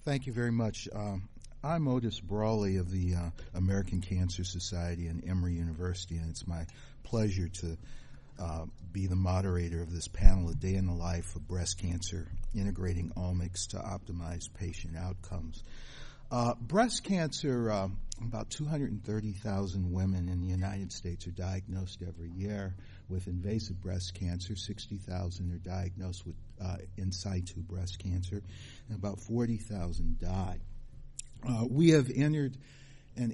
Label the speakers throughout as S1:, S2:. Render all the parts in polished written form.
S1: Thank you very much. I'm Otis Brawley of the American Cancer Society and Emory University, and it's my pleasure to be the moderator of this panel, A Day in the Life of Breast Cancer, Integrating Omics to Optimize Patient Outcomes. Breast cancer, about 230,000 women in the United States are diagnosed every year with invasive breast cancer. 60,000 are diagnosed with in situ breast cancer, and about 40,000 die. We have entered an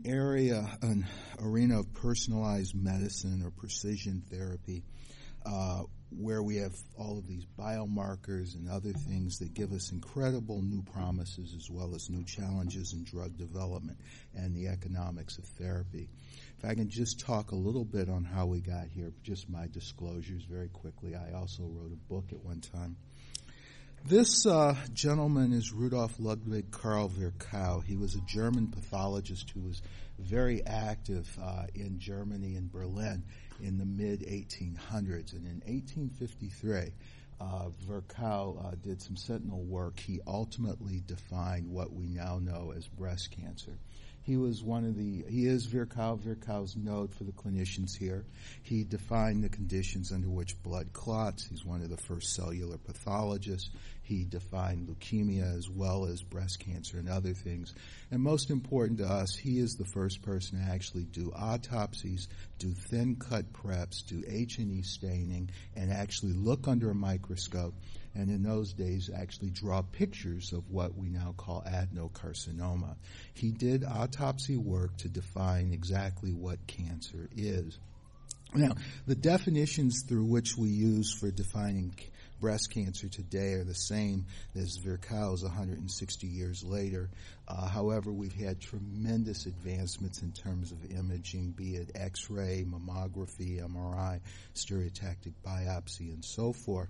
S1: arena of personalized medicine or precision therapy, where we have all of these biomarkers and other things that give us incredible new promises as well as new challenges in drug development and the economics of therapy. If I can just talk a little bit on how we got here, just my disclosures very quickly. I also wrote a book at one time. This gentleman is Rudolf Ludwig Karl Virchow. He was a German pathologist who was very active in Germany and Berlin in the mid-1800s. And in 1853, Virchow did some sentinel work. He ultimately defined what we now know as breast cancer. He is Virchow's note for the clinicians here. He defined the conditions under which blood clots. He's one of the first cellular pathologists. He defined leukemia as well as breast cancer and other things. And most important to us, he is the first person to actually do autopsies, do thin cut preps, do H&E staining, and actually look under a microscope, and in those days actually draw pictures of what we now call adenocarcinoma. He did autopsy work to define exactly what cancer is. Now, the definitions through which we use for defining breast cancer today are the same as Virchow's 160 years later. However, we've had tremendous advancements in terms of imaging, be it X-ray, mammography, MRI, stereotactic biopsy, and so forth.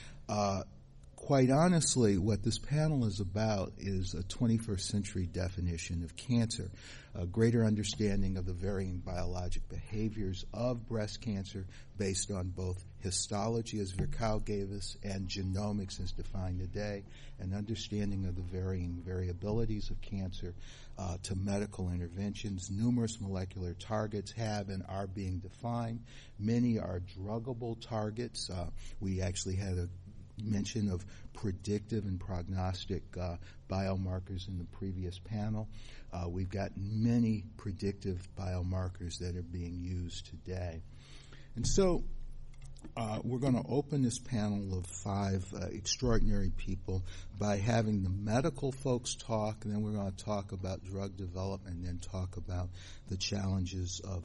S1: Quite honestly, what this panel is about is a 21st century definition of cancer, a greater understanding of the varying biologic behaviors of breast cancer based on both histology, as Virchow gave us, and genomics as defined today, an understanding of the varying variabilities of cancer to medical interventions. Numerous molecular targets have and are being defined. Many are druggable targets. We actually had a mention of predictive and prognostic biomarkers in the previous panel. We've got many predictive biomarkers that are being used today. And so we're going to open this panel of 5 extraordinary people by having the medical folks talk, and then we're going to talk about drug development and then talk about the challenges of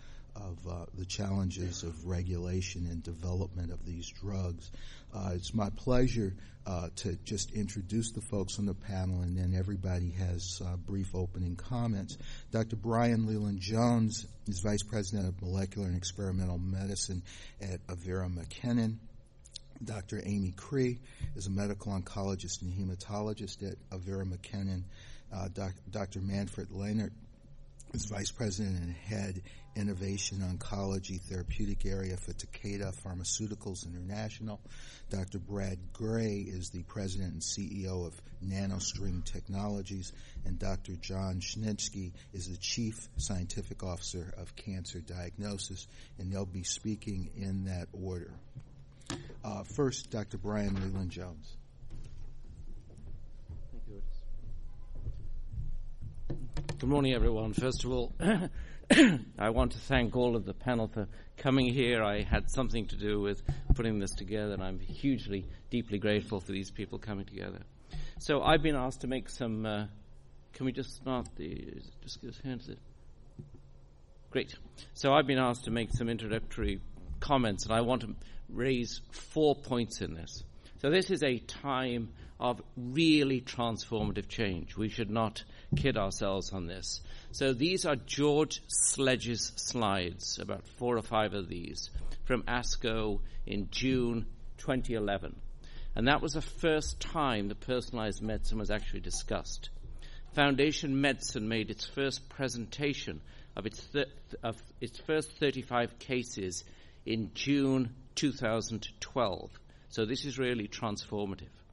S1: regulation and development of these drugs. It's my pleasure to just introduce the folks on the panel, and then everybody has brief opening comments. Dr. Brian Leland-Jones is Vice President of Molecular and Experimental Medicine at Avera McKinnon. Dr. Amy Cree is a medical oncologist and hematologist at Avera McKinnon. Dr. Manfred Lehnert is Vice President and Head Innovation Oncology Therapeutic Area for Takeda Pharmaceuticals International. Dr. Brad Gray is the President and CEO of NanoString Technologies. And Dr. John Schnitzky is the Chief Scientific Officer of Cancer Diagnosis, and they'll be speaking in that order. First, Dr. Brian Leland-Jones.
S2: Thank you, Otis. Good morning, everyone. First of all, I want to thank all of the panel for coming here. I had something to do with putting this together, and I'm hugely, deeply grateful for these people coming together. So I've been asked to make some, can we just start just give us hands it? Great. So I've been asked to make some introductory comments, and I want to raise 4 points in this. So this is a time of really transformative change. We should not kid ourselves on this. So these are George Sledge's slides, about 4 or 5 of these, from ASCO in June 2011. And that was the first time that personalized medicine was actually discussed. Foundation Medicine made its first presentation of its first 35 cases in June 2012. So this is really transformative.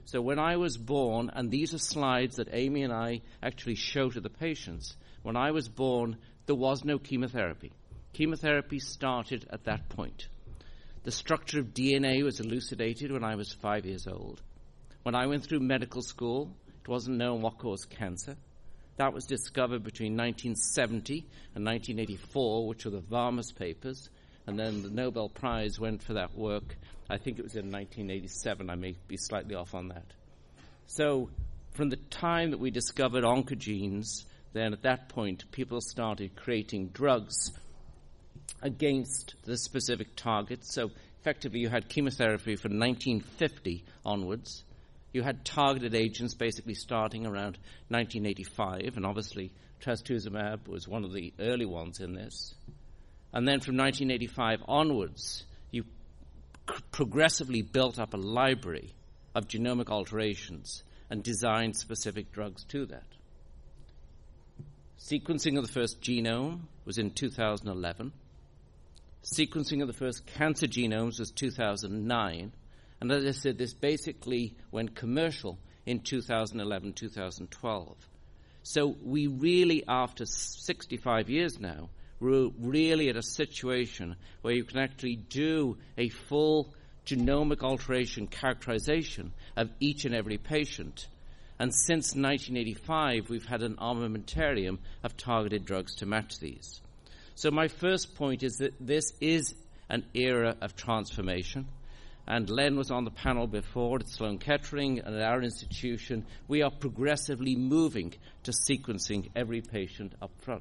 S2: So when I was born, and these are slides that Amy and I actually show to the patients, when I was born, there was no chemotherapy. Chemotherapy started at that point. The structure of DNA was elucidated when I was 5 years old. When I went through medical school, it wasn't known what caused cancer. That was discovered between 1970 and 1984, which were the Varmus papers, and then the Nobel Prize went for that work. I think it was in 1987. I may be slightly off on that. So from the time that we discovered oncogenes, then at that point, people started creating drugs against the specific targets. So effectively, you had chemotherapy from 1950 onwards. You had targeted agents basically starting around 1985, and obviously trastuzumab was one of the early ones in this. And then from 1985 onwards, you progressively built up a library of genomic alterations and designed specific drugs to that. Sequencing of the first genome was in 2011. Sequencing of the first cancer genomes was 2009. And as I said, this basically went commercial in 2011, 2012. So we really, after 65 years now, we're really at a situation where you can actually do a full genomic alteration characterization of each and every patient. And since 1985, we've had an armamentarium of targeted drugs to match these. So my first point is that this is an era of transformation. And Len was on the panel before at Sloan Kettering and at our institution. We are progressively moving to sequencing every patient up front.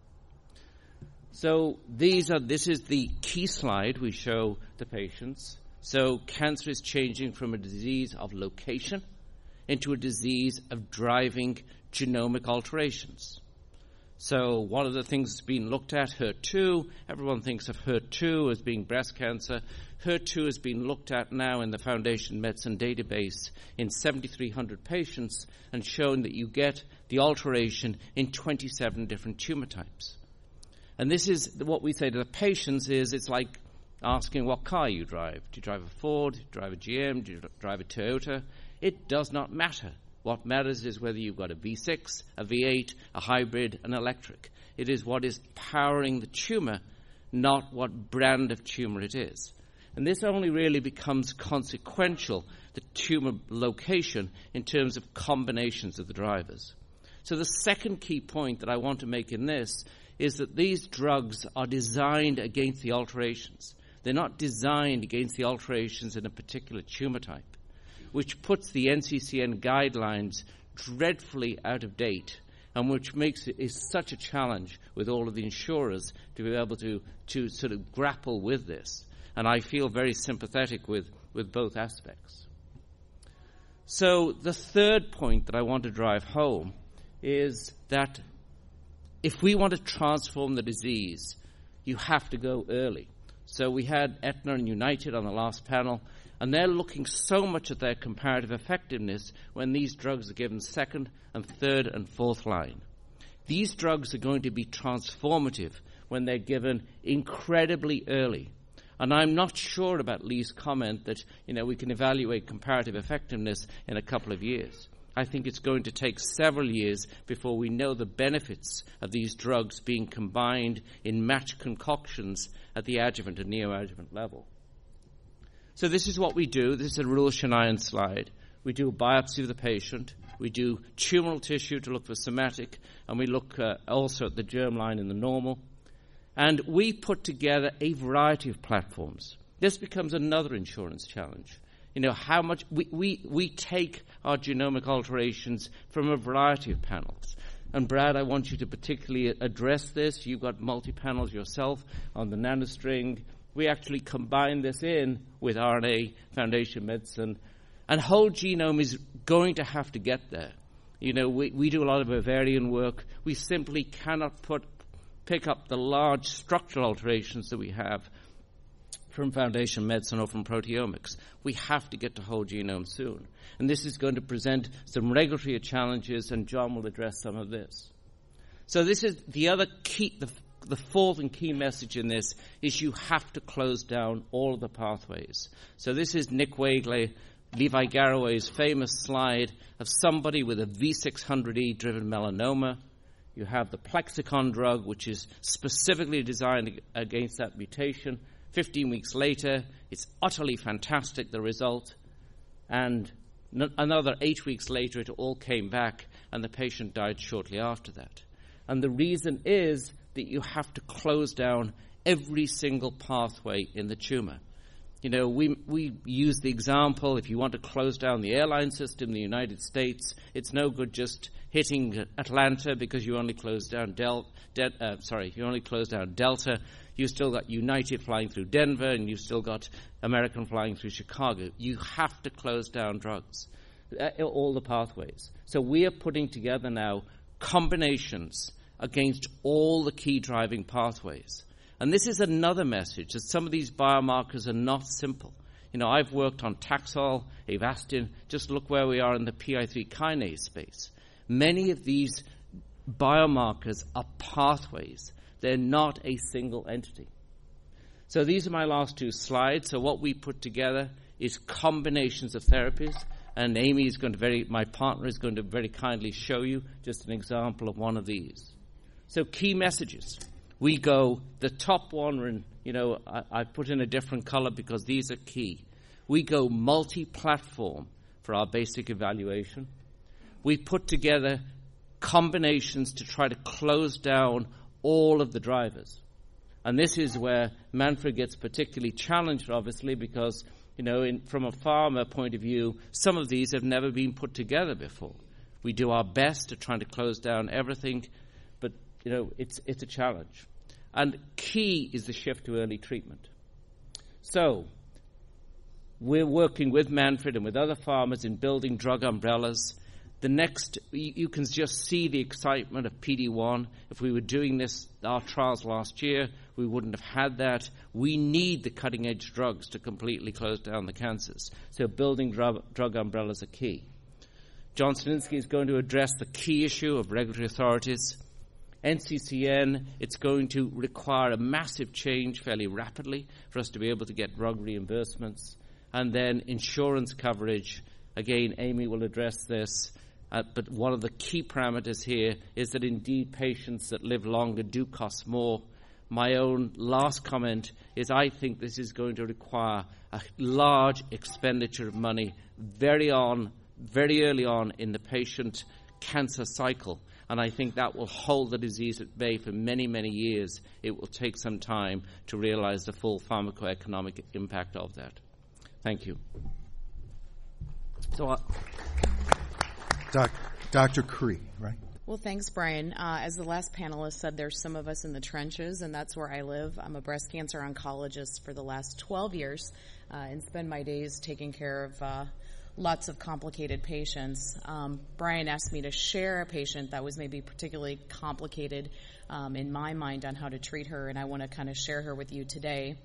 S2: So this is the key slide we show the patients. So cancer is changing from a disease of location into a disease of driving genomic alterations. So one of the things that's been looked at, HER2, everyone thinks of HER2 as being breast cancer. HER2 has been looked at now in the Foundation Medicine database in 7,300 patients and shown that you get the alteration in 27 different tumor types. And this is what we say to the patients is it's like asking what car you drive. Do you drive a Ford? Do you drive a GM? Do you drive a Toyota? It does not matter. What matters is whether you've got a V6, a V8, a hybrid, an electric. It is what is powering the tumor, not what brand of tumor it is. And this only really becomes consequential, the tumor location, in terms of combinations of the drivers. So the second key point that I want to make in this is that these drugs are designed against the alterations. They're not designed against the alterations in a particular tumor type, which puts the NCCN guidelines dreadfully out of date and which makes it is such a challenge with all of the insurers to be able to sort of grapple with this. And I feel very sympathetic with both aspects. So the third point that I want to drive home is that if we want to transform the disease, you have to go early. So we had Aetna and United on the last panel, and they're looking so much at their comparative effectiveness when these drugs are given second and third and fourth line. These drugs are going to be transformative when they're given incredibly early. And I'm not sure about Lee's comment that, we can evaluate comparative effectiveness in a couple of years. I think it's going to take several years before we know the benefits of these drugs being combined in matched concoctions at the adjuvant and neoadjuvant level. So this is what we do. This is a Rule Shanayan slide. We do a biopsy of the patient. We do tumoral tissue to look for somatic, and we look also at the germline in the normal. And we put together a variety of platforms. This becomes another insurance challenge. How much we take our genomic alterations from a variety of panels. And Brad, I want you to particularly address this. You've got multi-panels yourself on the nanostring. We actually combine this in with RNA, Foundation Medicine. And whole genome is going to have to get there. We do a lot of ovarian work. We simply cannot pick up the large structural alterations that we have from Foundation Medicine or from proteomics. We have to get to whole genome soon. And this is going to present some regulatory challenges, and John will address some of this. So this is the other key, the fourth and key message in this is you have to close down all of the pathways. So this is Nick Wagley, Levi Garraway's famous slide of somebody with a V600E-driven melanoma. You have the Plexicon drug, which is specifically designed against that mutation. 15 weeks later, it's utterly fantastic, the result. And another 8 weeks later, it all came back, and the patient died shortly after that. And the reason is that you have to close down every single pathway in the tumor. You know, we use the example, if you want to close down the airline system in the United States, it's no good just hitting Atlanta because you only closed down Delta. You still got United flying through Denver, and you've still got American flying through Chicago. You have to close down drugs, all the pathways. So we are putting together now combinations against all the key driving pathways. And this is another message, that some of these biomarkers are not simple. You know, I've worked on Taxol, Avastin. Just look where we are in the PI3 kinase space. Many of these biomarkers are pathways. They're not a single entity. So these are my last two slides. So what we put together is combinations of therapies. And Amy is going to my partner is going to very kindly show you just an example of one of these. So key messages. We go, the top one, and I put in a different color because these are key. We go multi-platform for our basic evaluation. We put together combinations to try to close down all of the drivers. And this is where Manfred gets particularly challenged, obviously, because, from a pharma point of view, some of these have never been put together before. We do our best to try to close down everything, but, it's a challenge. And key is the shift to early treatment. So we're working with Manfred and with other pharmas in building drug umbrellas. The next, you can just see the excitement of PD-1. If we were doing our trials last year, we wouldn't have had that. We need the cutting-edge drugs to completely close down the cancers. So building drug umbrellas are key. John Sninsky is going to address the key issue of regulatory authorities. NCCN, it's going to require a massive change fairly rapidly for us to be able to get drug reimbursements. And then insurance coverage. Again, Amy will address this. But one of the key parameters here is that indeed patients that live longer do cost more. My own last comment is I think this is going to require a large expenditure of money very early on in the patient cancer cycle. And I think that will hold the disease at bay for many, many years. It will take some time to realize the full pharmacoeconomic impact of that. Thank you. So,
S1: Dr. Cree, right?
S3: Well, thanks, Brian. As the last panelist said, there's some of us in the trenches, and that's where I live. I'm a breast cancer oncologist for the last 12 years and spend my days taking care of lots of complicated patients. Brian asked me to share a patient that was maybe particularly complicated in my mind on how to treat her, and I want to kind of share her with you today.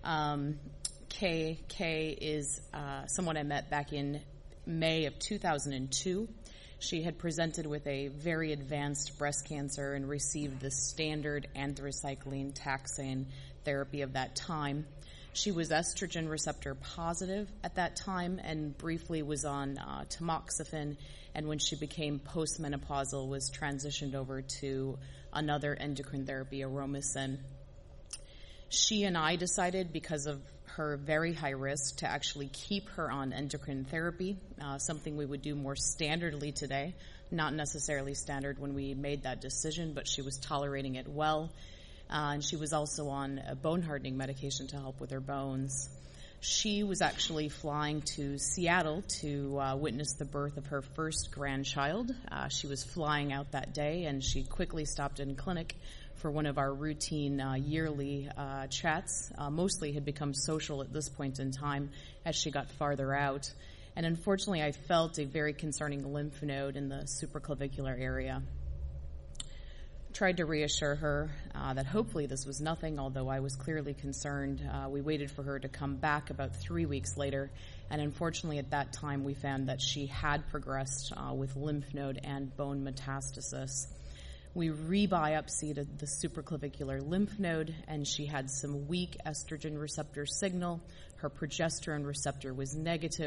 S3: Kay is someone I met back in May of 2002. She had presented with a very advanced breast cancer and received the standard anthracycline taxane therapy of that time. She was estrogen receptor positive at that time and briefly was on tamoxifen, and when she became postmenopausal was transitioned over to another endocrine therapy, Aromasin. She and I decided, because of her very high risk, to actually keep her on endocrine therapy, something we would do more standardly today, not necessarily standard when we made that decision, but she was tolerating it well. And she was also on a bone hardening medication to help with her bones. She was actually flying to Seattle to witness the birth of her first grandchild. She was flying out that day, and she quickly stopped in clinic for one of our routine yearly chats. Mostly had become social at this point in time as she got farther out. And unfortunately, I felt a very concerning lymph node in the supraclavicular area. Tried to reassure her that hopefully this was nothing, although I was clearly concerned. We waited for her to come back about 3 weeks later, and unfortunately at that time we found that she had progressed with lymph node and bone metastasis. We re-biopsied the supraclavicular lymph node, and she had some weak estrogen receptor signal. Her progesterone receptor was negative,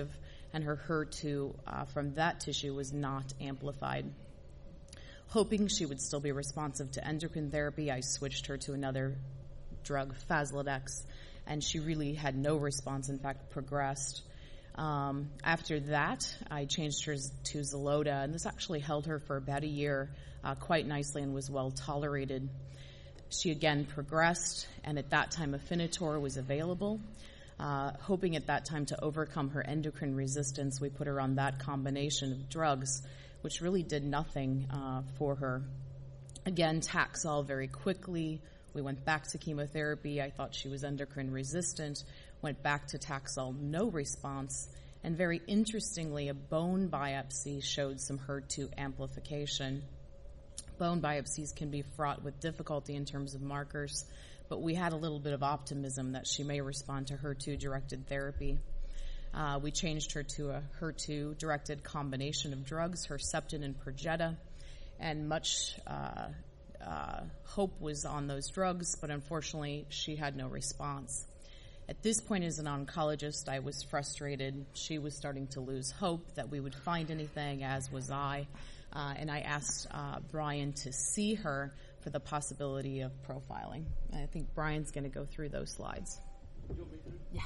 S3: and her HER2 from that tissue was not amplified. Hoping she would still be responsive to endocrine therapy, I switched her to another drug, Faslodex, and she really had no response, in fact, progressed. After that, I changed her to Xeloda, and this actually held her for about a year quite nicely and was well tolerated. She again progressed, and at that time, Afinitor was available. Hoping at that time to overcome her endocrine resistance, we put her on that combination of drugs, which really did nothing for her. Again, Taxol very quickly. We went back to chemotherapy. I thought she was endocrine resistant. Went back to Taxol, no response. And very interestingly, a bone biopsy showed some HER2 amplification. Bone biopsies can be fraught with difficulty in terms of markers, but we had a little bit of optimism that she may respond to HER2-directed therapy. We changed her to a HER2-directed combination of drugs, Herceptin and Perjeta, and much hope was on those drugs, but unfortunately she had no response. At this point, as an oncologist, I was frustrated. She was starting to lose hope that we would find anything, as was I. And I asked Brian to see her for the possibility of profiling. And I think Brian's going to go through those slides. Yeah.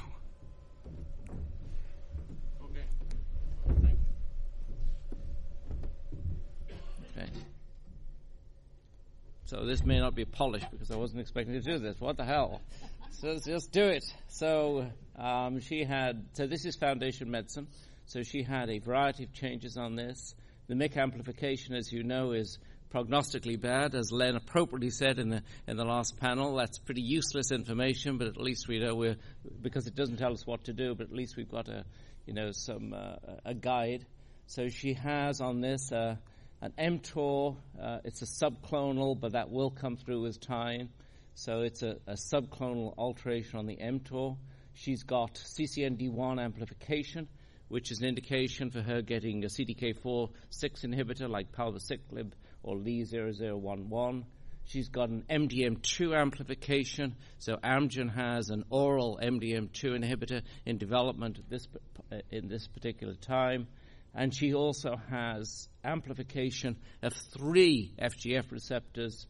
S2: Okay. Okay. So this may not be polished because I wasn't expecting to do this. What the hell? So let's just do it. So this is Foundation Medicine. So she had a variety of changes on this. The MYC amplification, as you know, is prognostically bad, as Len appropriately said in the last panel. That's pretty useless information, but at least we know because it doesn't tell us what to do. But at least we've got a guide. So she has on this an mTOR. It's a subclonal, but that will come through with time. So it's a subclonal alteration on the mTOR. She's got CCND1 amplification, which is an indication for her getting a CDK4/6 inhibitor like palbociclib or Li0011. She's got an MDM2 amplification, so Amgen has an oral MDM2 inhibitor in development in this particular time. And she also has amplification of 3 FGF receptors,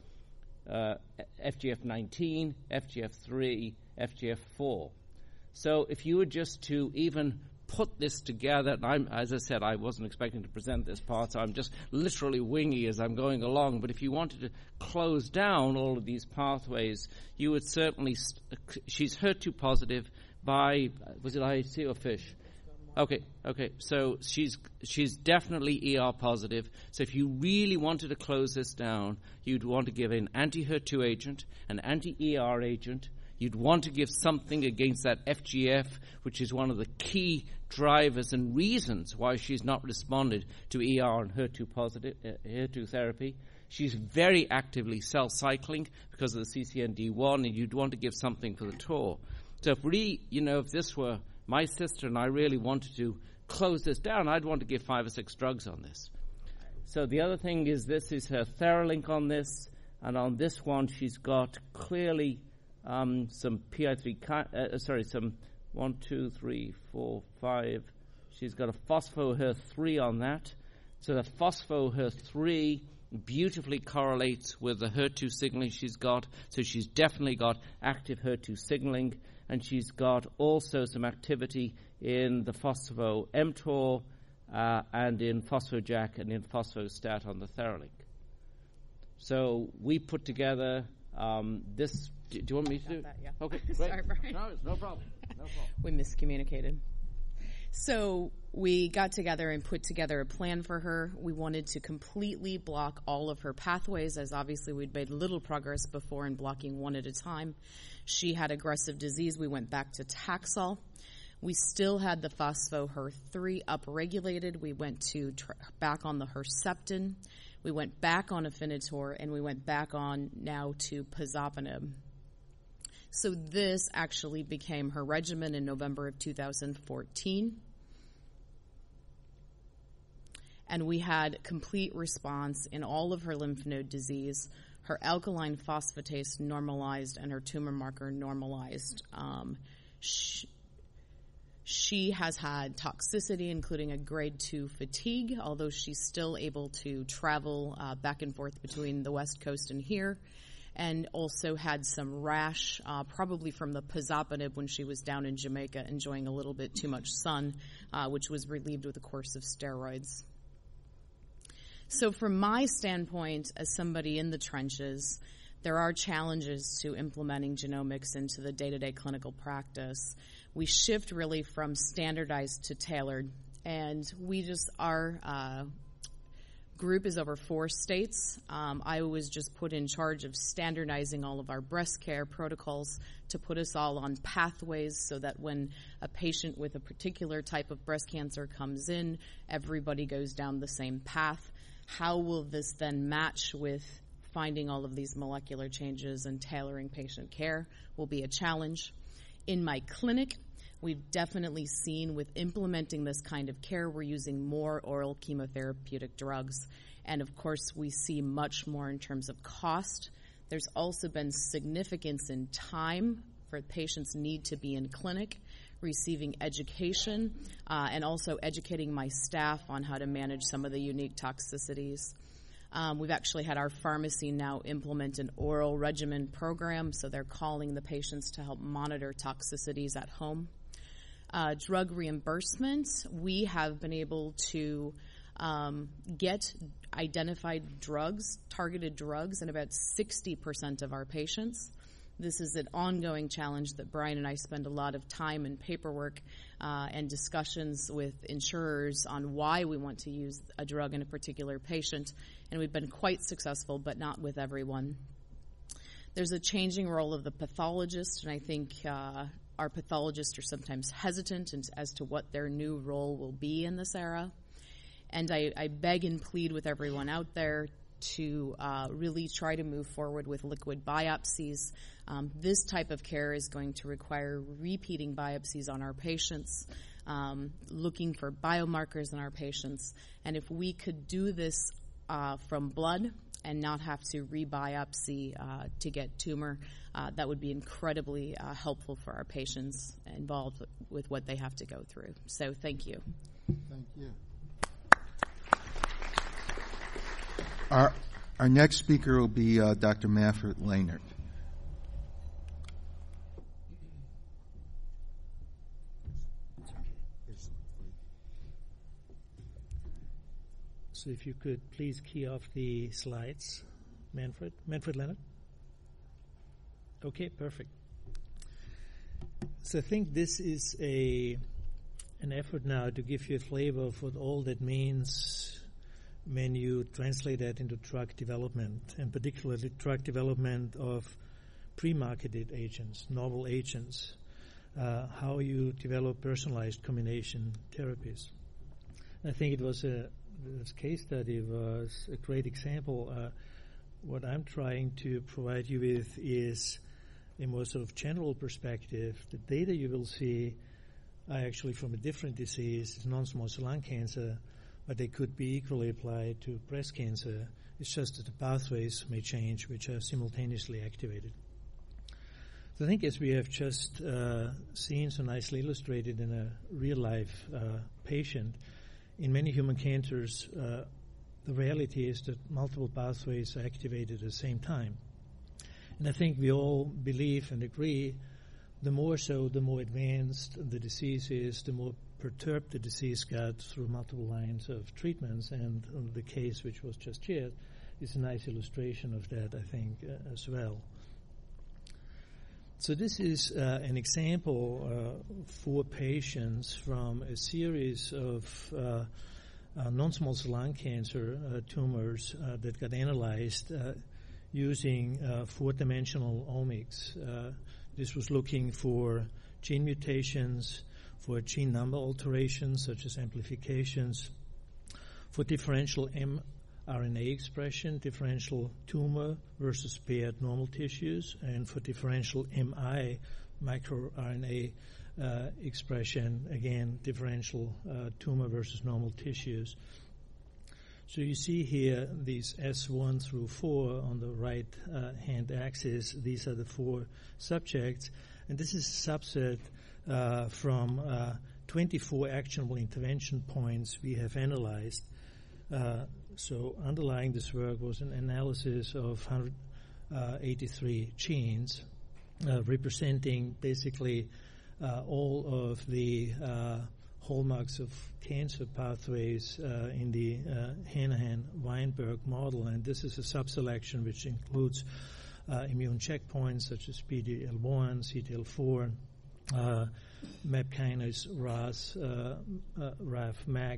S2: FGF19, FGF3, FGF4. So if you were just to even put this together, and as I said, I wasn't expecting to present this part, so I'm just literally winging as I'm going along, but if you wanted to close down all of these pathways, you would certainly, she's HER2 positive by, was it IHC or FISH? Okay, so she's definitely ER positive. So if you really wanted to close this down, you'd want to give an anti-HER2 agent, an anti-ER agent. You'd want to give something against that FGF, which is one of the key drivers and reasons why she's not responded to ER and HER2 therapy. She's very actively cell cycling because of the CCND1, and you'd want to give something for the TOR. So if this were my sister and I really wanted to close this down, I'd want to give 5 or 6 drugs on this. So the other thing is this is her Theralink on this, and on this one she's got clearly some PI3, some 1, 2, 3, 4, 5. She's got a phospho-HER3 on that. So the phospho-HER3 beautifully correlates with the HER2 signaling she's got. So she's definitely got active HER2 signaling. And she's got also some activity in the phospho-mTOR and in phospho-JAK and in phosphostat on the Theralink. So we put together this. Do you want me to do it?
S3: Yeah.
S2: Okay, great.
S3: Sorry, Brian.
S2: No problem.
S3: We miscommunicated. So we got together and put together a plan for her. We wanted to completely block all of her pathways, as obviously we'd made little progress before in blocking one at a time. She had aggressive disease. We went back to Taxol. We still had the phospho-HER3 upregulated. We went back on the Herceptin. We went back on Afinitor, and we went back on now to pazopanib. So this actually became her regimen in November of 2014. And we had complete response in all of her lymph node disease. Her alkaline phosphatase normalized and her tumor marker normalized. She has had toxicity, including a grade 2 fatigue, although she's still able to travel back and forth between the West Coast and here, and also had some rash, probably from the pazopanib when she was down in Jamaica enjoying a little bit too much sun, which was relieved with a course of steroids. So from my standpoint, as somebody in the trenches, there are challenges to implementing genomics into the day-to-day clinical practice. We shift really from standardized to tailored, and our group is over 4 states. I was just put in charge of standardizing all of our breast care protocols to put us all on pathways so that when a patient with a particular type of breast cancer comes in, everybody goes down the same path. How will this then match with finding all of these molecular changes and tailoring patient care will be a challenge. In my clinic, we've definitely seen with implementing this kind of care, we're using more oral chemotherapeutic drugs. And of course, we see much more in terms of cost. There's also been significance in time for patients need to be in clinic, receiving education, and also educating my staff on how to manage some of the unique toxicities. We've actually had our pharmacy now implement an oral regimen program, so they're calling the patients to help monitor toxicities at home. Drug reimbursement, we have been able to get identified drugs, targeted drugs, in about 60% of our patients. This is an ongoing challenge that Brian and I spend a lot of time and paperwork and discussions with insurers on why we want to use a drug in a particular patient, and we've been quite successful, but not with everyone. There's a changing role of the pathologist, and I think our pathologists are sometimes hesitant as to what their new role will be in this era. And I beg and plead with everyone out there to really try to move forward with liquid biopsies. This type of care is going to require repeating biopsies on our patients, looking for biomarkers in our patients. And if we could do this from blood and not have to rebiopsy to get tumor, that would be incredibly helpful for our patients involved with what they have to go through. So thank you.
S1: Thank you. Our next speaker will be Dr. Manfred Lehnert.
S4: So if you could please key off the slides, Manfred Lehnert. Okay, perfect. So I think this is an effort now to give you a flavor of what all that means when you translate that into drug development, and particularly drug development of pre-marketed agents, novel agents, how you develop personalized combination therapies. I think this case study was a great example. What I'm trying to provide you with is a more sort of general perspective. The data you will see are actually from a different disease, it's non-small cell lung cancer, but they could be equally applied to breast cancer. It's just that the pathways may change, which are simultaneously activated. So I think as we have just seen so nicely illustrated in a real-life patient, in many human cancers, the reality is that multiple pathways are activated at the same time. And I think we all believe and agree, the more so, the more advanced the disease is, the more perturbed the disease got through multiple lines of treatments, and the case which was just shared is a nice illustration of that, I think, as well. So this is an example for patients from a series of non-small cell lung cancer tumors that got analyzed using four-dimensional omics. This was looking for gene mutations, for gene number alterations such as amplifications, for differential mRNA expression, differential tumor versus paired normal tissues, and for differential MI, microRNA expression, again, differential tumor versus normal tissues. So you see here these S1 through 4 on the right hand axis. These are the 4 subjects, and this is a subset from 24 actionable intervention points we have analyzed. So underlying this work was an analysis of 183 genes representing basically all of the hallmarks of cancer pathways in the Hanahan-Weinberg model. And this is a subselection which includes immune checkpoints such as PD-L1, CTLA4, MAP kinase, RAS, RAF, MAC,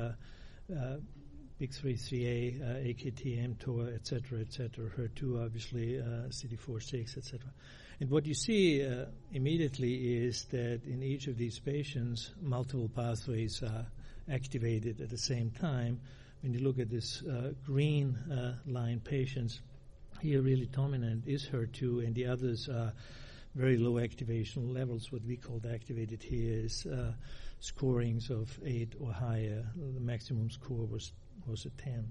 S4: PIK3CA, AKT, mTOR, etc., HER2, obviously, CD4/6, etc. And what you see immediately is that in each of these patients, multiple pathways are activated at the same time. When you look at this green line patients, here really dominant is HER2, and the others are very low activation levels. What we called activated here is scorings of 8 or higher. The maximum score was a 10.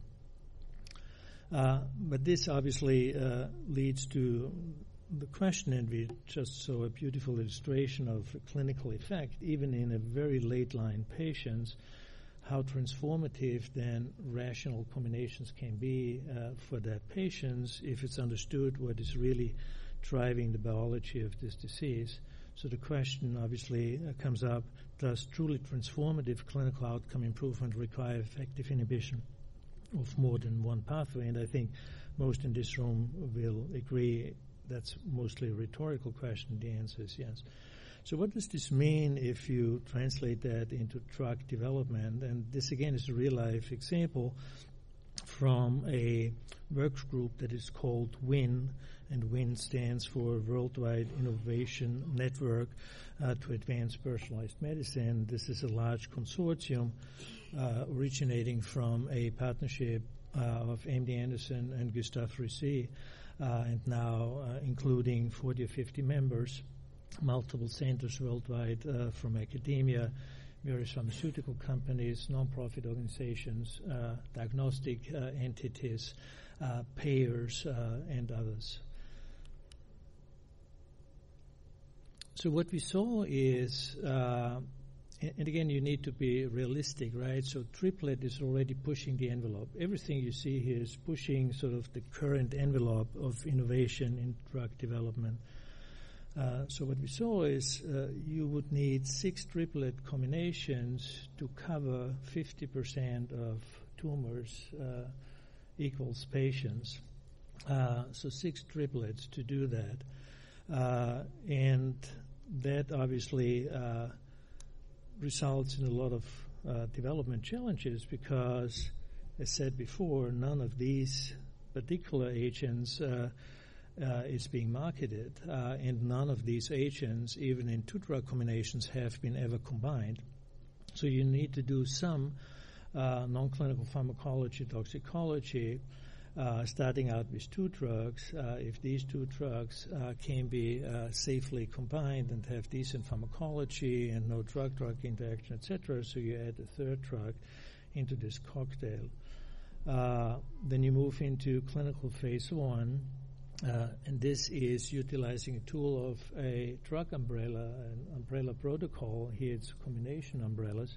S4: But this obviously leads to the question, and we just saw a beautiful illustration of a clinical effect, even in a very late-line patients, how transformative then rational combinations can be for that patients if it's understood what is really driving the biology of this disease. So the question obviously comes up, does truly transformative clinical outcome improvement require effective inhibition of more than one pathway? And I think most in this room will agree that's mostly a rhetorical question. The answer is yes. So what does this mean if you translate that into drug development? And this again is a real-life example from a work group that is called WIN, and WIN stands for Worldwide Innovation Network to Advance Personalized Medicine. This is a large consortium originating from a partnership of MD Anderson and Gustave Roussy, and now including 40 or 50 members, multiple centers worldwide from academia, various pharmaceutical companies, non-profit organizations, diagnostic entities, payers, and others. So what we saw is, and again, you need to be realistic, right? So triplet is already pushing the envelope. Everything you see here is pushing sort of the current envelope of innovation in drug development. So what we saw is you would need 6 triplet combinations to cover 50% of tumors equals patients. So 6 triplets to do that. And that obviously results in a lot of development challenges because, as said before, none of these particular agents is being marketed, and none of these agents, even in 2 drug combinations, have been ever combined. So you need to do some non-clinical pharmacology, toxicology, starting out with 2 drugs. If these 2 drugs can be safely combined and have decent pharmacology and no drug-drug interaction, etc., so you add a 3rd drug into this cocktail. Then you move into clinical phase 1. And this is utilizing a tool of a drug umbrella, an umbrella protocol. Here it's combination umbrellas.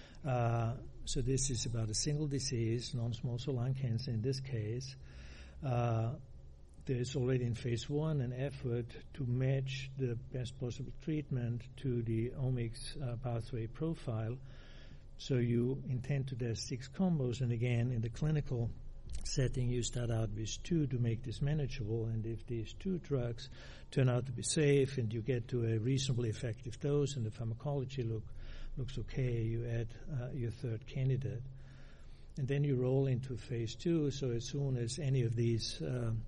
S4: So this is about a single disease, non-small cell lung cancer in this case. There's already in phase 1 an effort to match the best possible treatment to the omics pathway profile. So you intend to test 6 combos, and again, in the clinical setting, you start out with 2 to make this manageable, and if these 2 drugs turn out to be safe and you get to a reasonably effective dose and the pharmacology looks okay, you add your 3rd candidate. And then you roll into phase 2, so as soon as any of these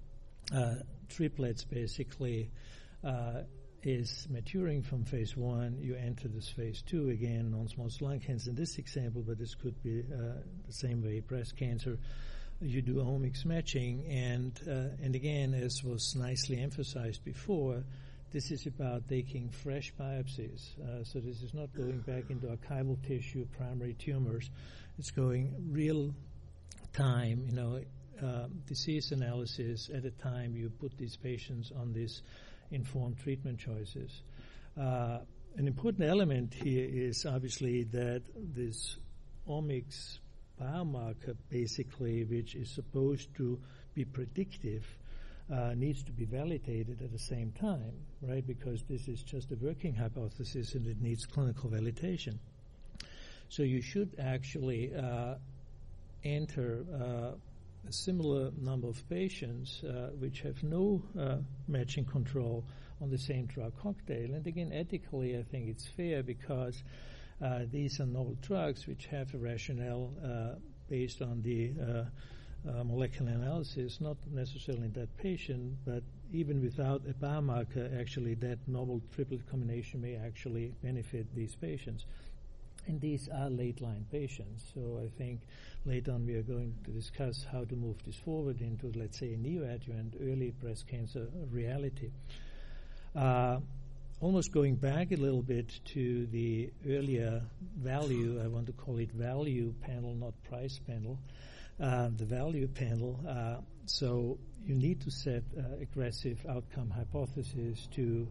S4: triplets basically is maturing from phase 1, you enter this phase 2, again, non-small cell lung cancer in this example, but this could be the same way, breast cancer. You do omics matching, and again, as was nicely emphasized before, this is about taking fresh biopsies. So this is not going back into archival tissue, primary tumors. It's going real time, disease analysis at a time you put these patients on these informed treatment choices. An important element here is obviously that this omics biomarker, basically, which is supposed to be predictive, needs to be validated at the same time, right? Because this is just a working hypothesis and it needs clinical validation. So you should actually enter a similar number of patients which have no matching control on the same drug cocktail. And again, ethically, I think it's fair because these are novel drugs which have a rationale based on the molecular analysis, not necessarily in that patient, but even without a biomarker, actually that novel triplet combination may actually benefit these patients. And these are late-line patients. So I think later on we are going to discuss how to move this forward into, let's say, a neoadjuvant early breast cancer reality. Almost going back a little bit to the earlier value, I want to call it value panel, not price panel, the value panel. So you need to set aggressive outcome hypotheses to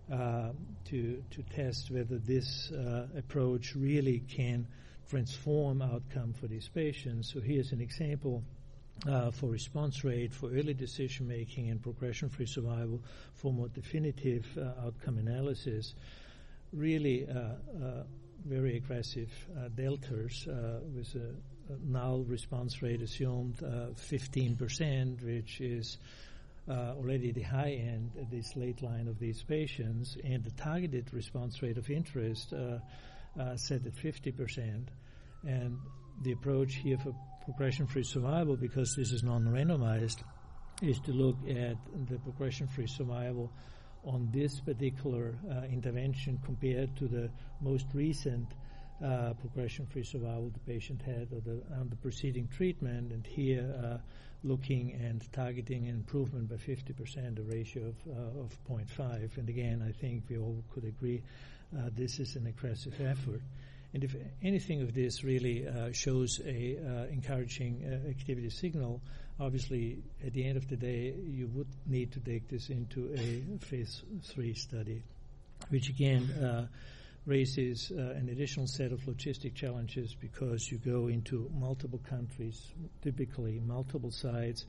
S4: test whether this approach really can transform outcome for these patients. So here's an example for response rate, for early decision making and progression-free survival, for more definitive outcome analysis. Really very aggressive deltas with a null response rate assumed 15%, which is already the high end at this late line of these patients, and the targeted response rate of interest set at 50%. And the approach here for progression-free survival, because this is non-randomized, is to look at the progression-free survival on this particular intervention compared to the most recent progression-free survival the patient had on the preceding treatment, and here looking and targeting an improvement by 50%, a ratio of 0.5. And again, I think we all could agree this is an aggressive effort. And if anything of this really shows a encouraging activity signal, obviously at the end of the day you would need to take this into a phase 3 study, which again raises an additional set of logistic challenges because you go into multiple countries, typically multiple sites,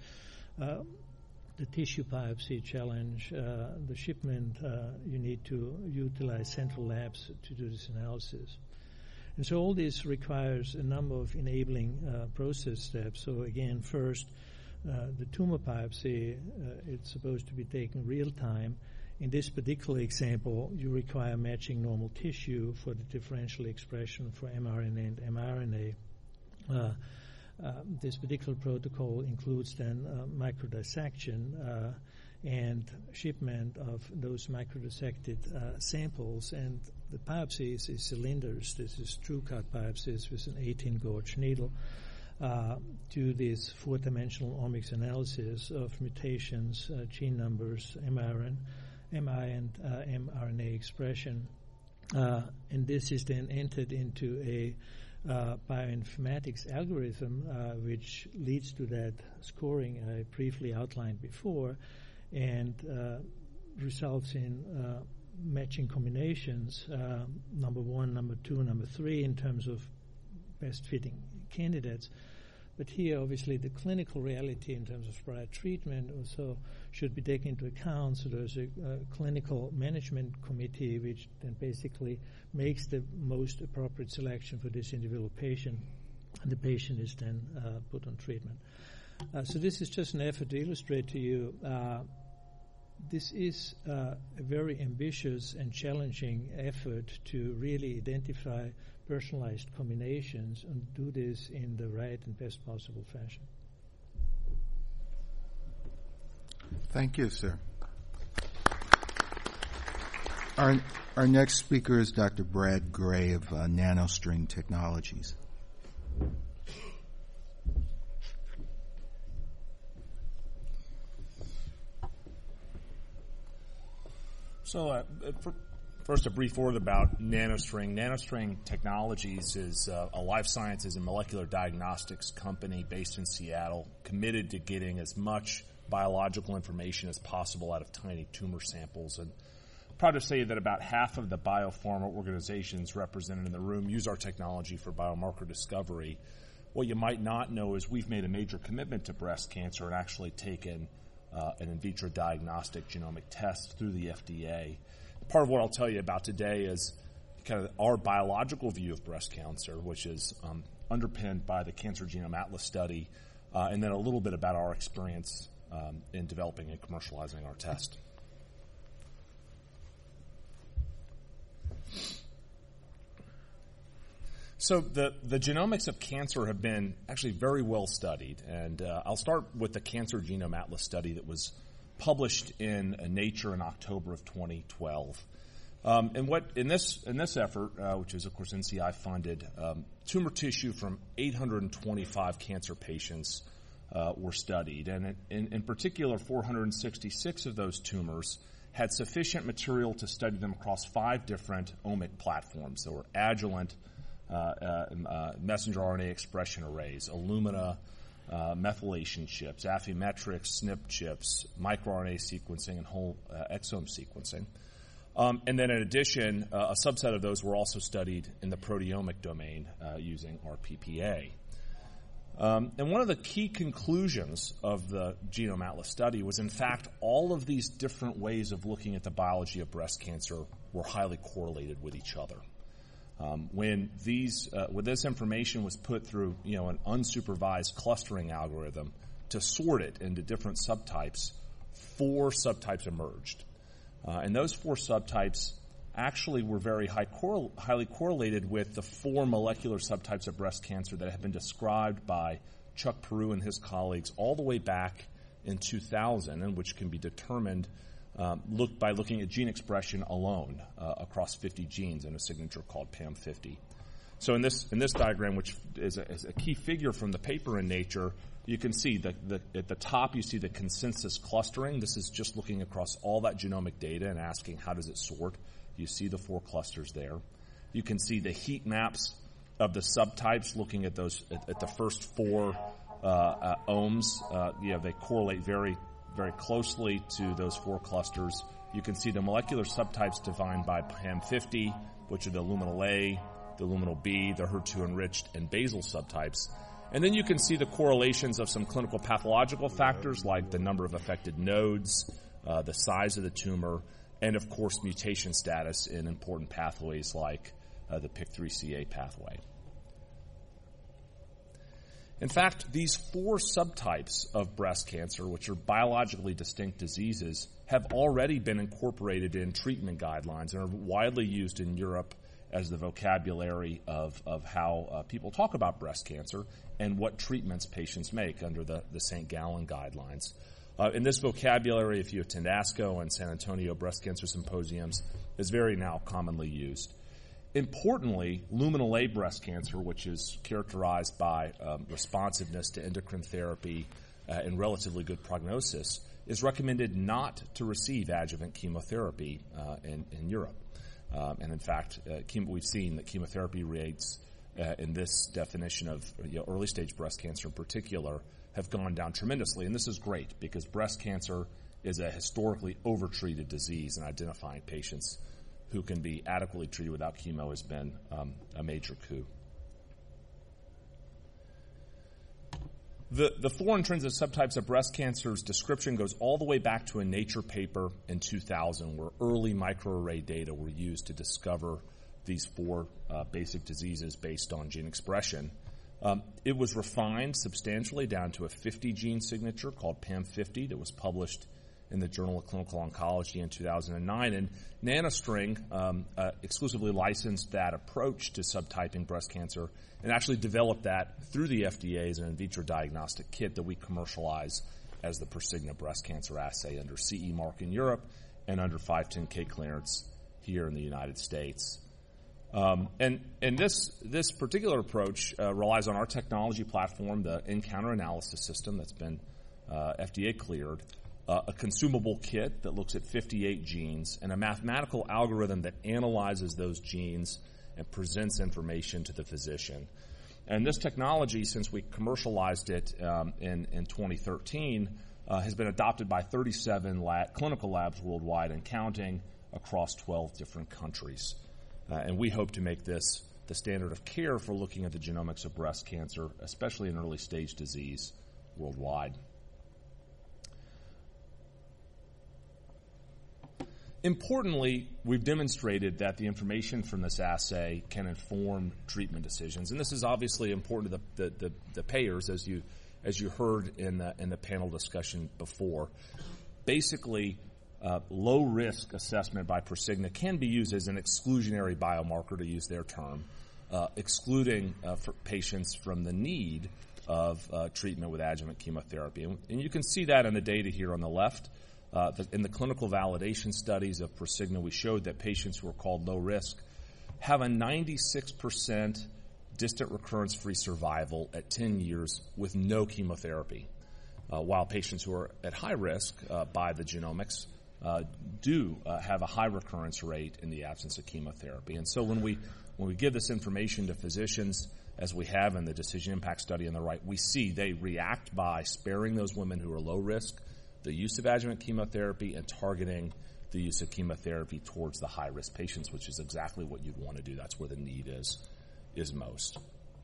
S4: the tissue biopsy challenge, the shipment, you need to utilize central labs to do this analysis. And so all this requires a number of enabling process steps. So again, first, the tumor biopsy, it's supposed to be taken real time. In this particular example, you require matching normal tissue for the differential expression for mRNA and mRNA. This particular protocol includes then microdissection and shipment of those microdissected samples. And the biopsies is cylinders. This is TrueCut biopsies with an 18-gauge needle. To this 4-dimensional omics analysis of mutations, gene numbers, MI and mRNA expression. And this is then entered into a bioinformatics algorithm which leads to that scoring I briefly outlined before, and results in matching combinations, number 1, number 2, number 3 in terms of best fitting candidates. But here, obviously, the clinical reality in terms of prior treatment also should be taken into account. So there's a clinical management committee which then basically makes the most appropriate selection for this individual patient, and the patient is then put on treatment. So this is just an effort to illustrate to you this is a very ambitious and challenging effort to really identify personalized combinations and do this in the right and best possible fashion.
S1: Thank you, sir. Our next speaker is Dr. Brad Gray of NanoString Technologies.
S5: So first, a brief word about NanoString. NanoString Technologies is a life sciences and molecular diagnostics company based in Seattle, committed to getting as much biological information as possible out of tiny tumor samples. And proud to say that about half of the biopharma organizations represented in the room use our technology for biomarker discovery. What you might not know is we've made a major commitment to breast cancer and actually taken an in vitro diagnostic genomic test through the FDA. Part of what I'll tell you about today is kind of our biological view of breast cancer, which is underpinned by the Cancer Genome Atlas study, and then a little bit about our experience in developing and commercializing our test. So the genomics of cancer have been actually very well studied, and I'll start with the Cancer Genome Atlas study that was published in Nature in October of 2012. And what in this effort, which is of course NCI funded, tumor tissue from 825 cancer patients were studied, and in particular, 466 of those tumors had sufficient material to study them across 5 different omic platforms. There were Agilent messenger RNA expression arrays, Illumina methylation chips, Affymetrix SNP chips, microRNA sequencing, and whole exome sequencing. And then in addition, a subset of those were also studied in the proteomic domain using RPPA. And one of the key conclusions of the Genome Atlas study was, in fact, all of these different ways of looking at the biology of breast cancer were highly correlated with each other. When this information was put through, an unsupervised clustering algorithm to sort it into different subtypes, 4 subtypes emerged. And those 4 subtypes actually were very highly correlated with the 4 molecular subtypes of breast cancer that have been described by Chuck Peru and his colleagues all the way back in 2000, and which can be determined by looking at gene expression alone across 50 genes in a signature called PAM50. So in this diagram, which is a key figure from the paper in Nature, you can see that at the top you see the consensus clustering. This is just looking across all that genomic data and asking how does it sort. You see the 4 clusters there. You can see the heat maps of the subtypes looking at those at the first 4 ohms. They correlate very, very closely to those 4 clusters. You can see the molecular subtypes defined by PAM50, which are the luminal A, the luminal B, the HER2-enriched, and basal subtypes. And then you can see the correlations of some clinical pathological factors like the number of affected nodes, the size of the tumor, and of course mutation status in important pathways like the PIK3CA pathway. In fact, these 4 subtypes of breast cancer, which are biologically distinct diseases, have already been incorporated in treatment guidelines and are widely used in Europe as the vocabulary of how people talk about breast cancer and what treatments patients make under the St. Gallen guidelines. In this vocabulary, if you attend ASCO and San Antonio breast cancer symposiums, is very now commonly used. Importantly, luminal A breast cancer, which is characterized by responsiveness to endocrine therapy and relatively good prognosis, is recommended not to receive adjuvant chemotherapy in Europe. And in fact, we've seen that chemotherapy rates in this definition of early-stage breast cancer in particular have gone down tremendously. And this is great because breast cancer is a historically overtreated disease, and identifying patients who can be adequately treated without chemo has been a major coup. The 4 intrinsic subtypes of breast cancer's description goes all the way back to a Nature paper in 2000 where early microarray data were used to discover these 4 basic diseases based on gene expression. It was refined substantially down to a 50-gene signature called PAM50 that was published in the Journal of Clinical Oncology in 2009. And NanoString exclusively licensed that approach to subtyping breast cancer and actually developed that through the FDA as an in vitro diagnostic kit that we commercialize as the Prosigna breast cancer assay under CE mark in Europe and under 510K clearance here in the United States. And this particular approach relies on our technology platform, the nCounter analysis system that's been FDA cleared, a consumable kit that looks at 58 genes, and a mathematical algorithm that analyzes those genes and presents information to the physician. And this technology, since we commercialized it in 2013, has been adopted by 37 clinical labs worldwide and counting, across 12 different countries. And we hope to make this the standard of care for looking at the genomics of breast cancer, especially in early stage disease, worldwide. Importantly, we've demonstrated that the information from this assay can inform treatment decisions, and this is obviously important to the payers, as you heard in the panel discussion before. Basically, low risk assessment by Prosigna can be used as an exclusionary biomarker, to use their term, excluding for patients from the need of treatment with adjuvant chemotherapy, and you can see that in the data here on the left. In the clinical validation studies of Prosigna, we showed that patients who are called low risk have a 96% distant recurrence-free survival at 10 years with no chemotherapy, while patients who are at high risk by the genomics do have a high recurrence rate in the absence of chemotherapy. And so when we give this information to physicians, as we have in the decision impact study on the right, we see they react by sparing those women who are low risk the use of adjuvant chemotherapy and targeting the use of chemotherapy towards the high-risk patients, which is exactly what you'd want to do. That's where the need is most.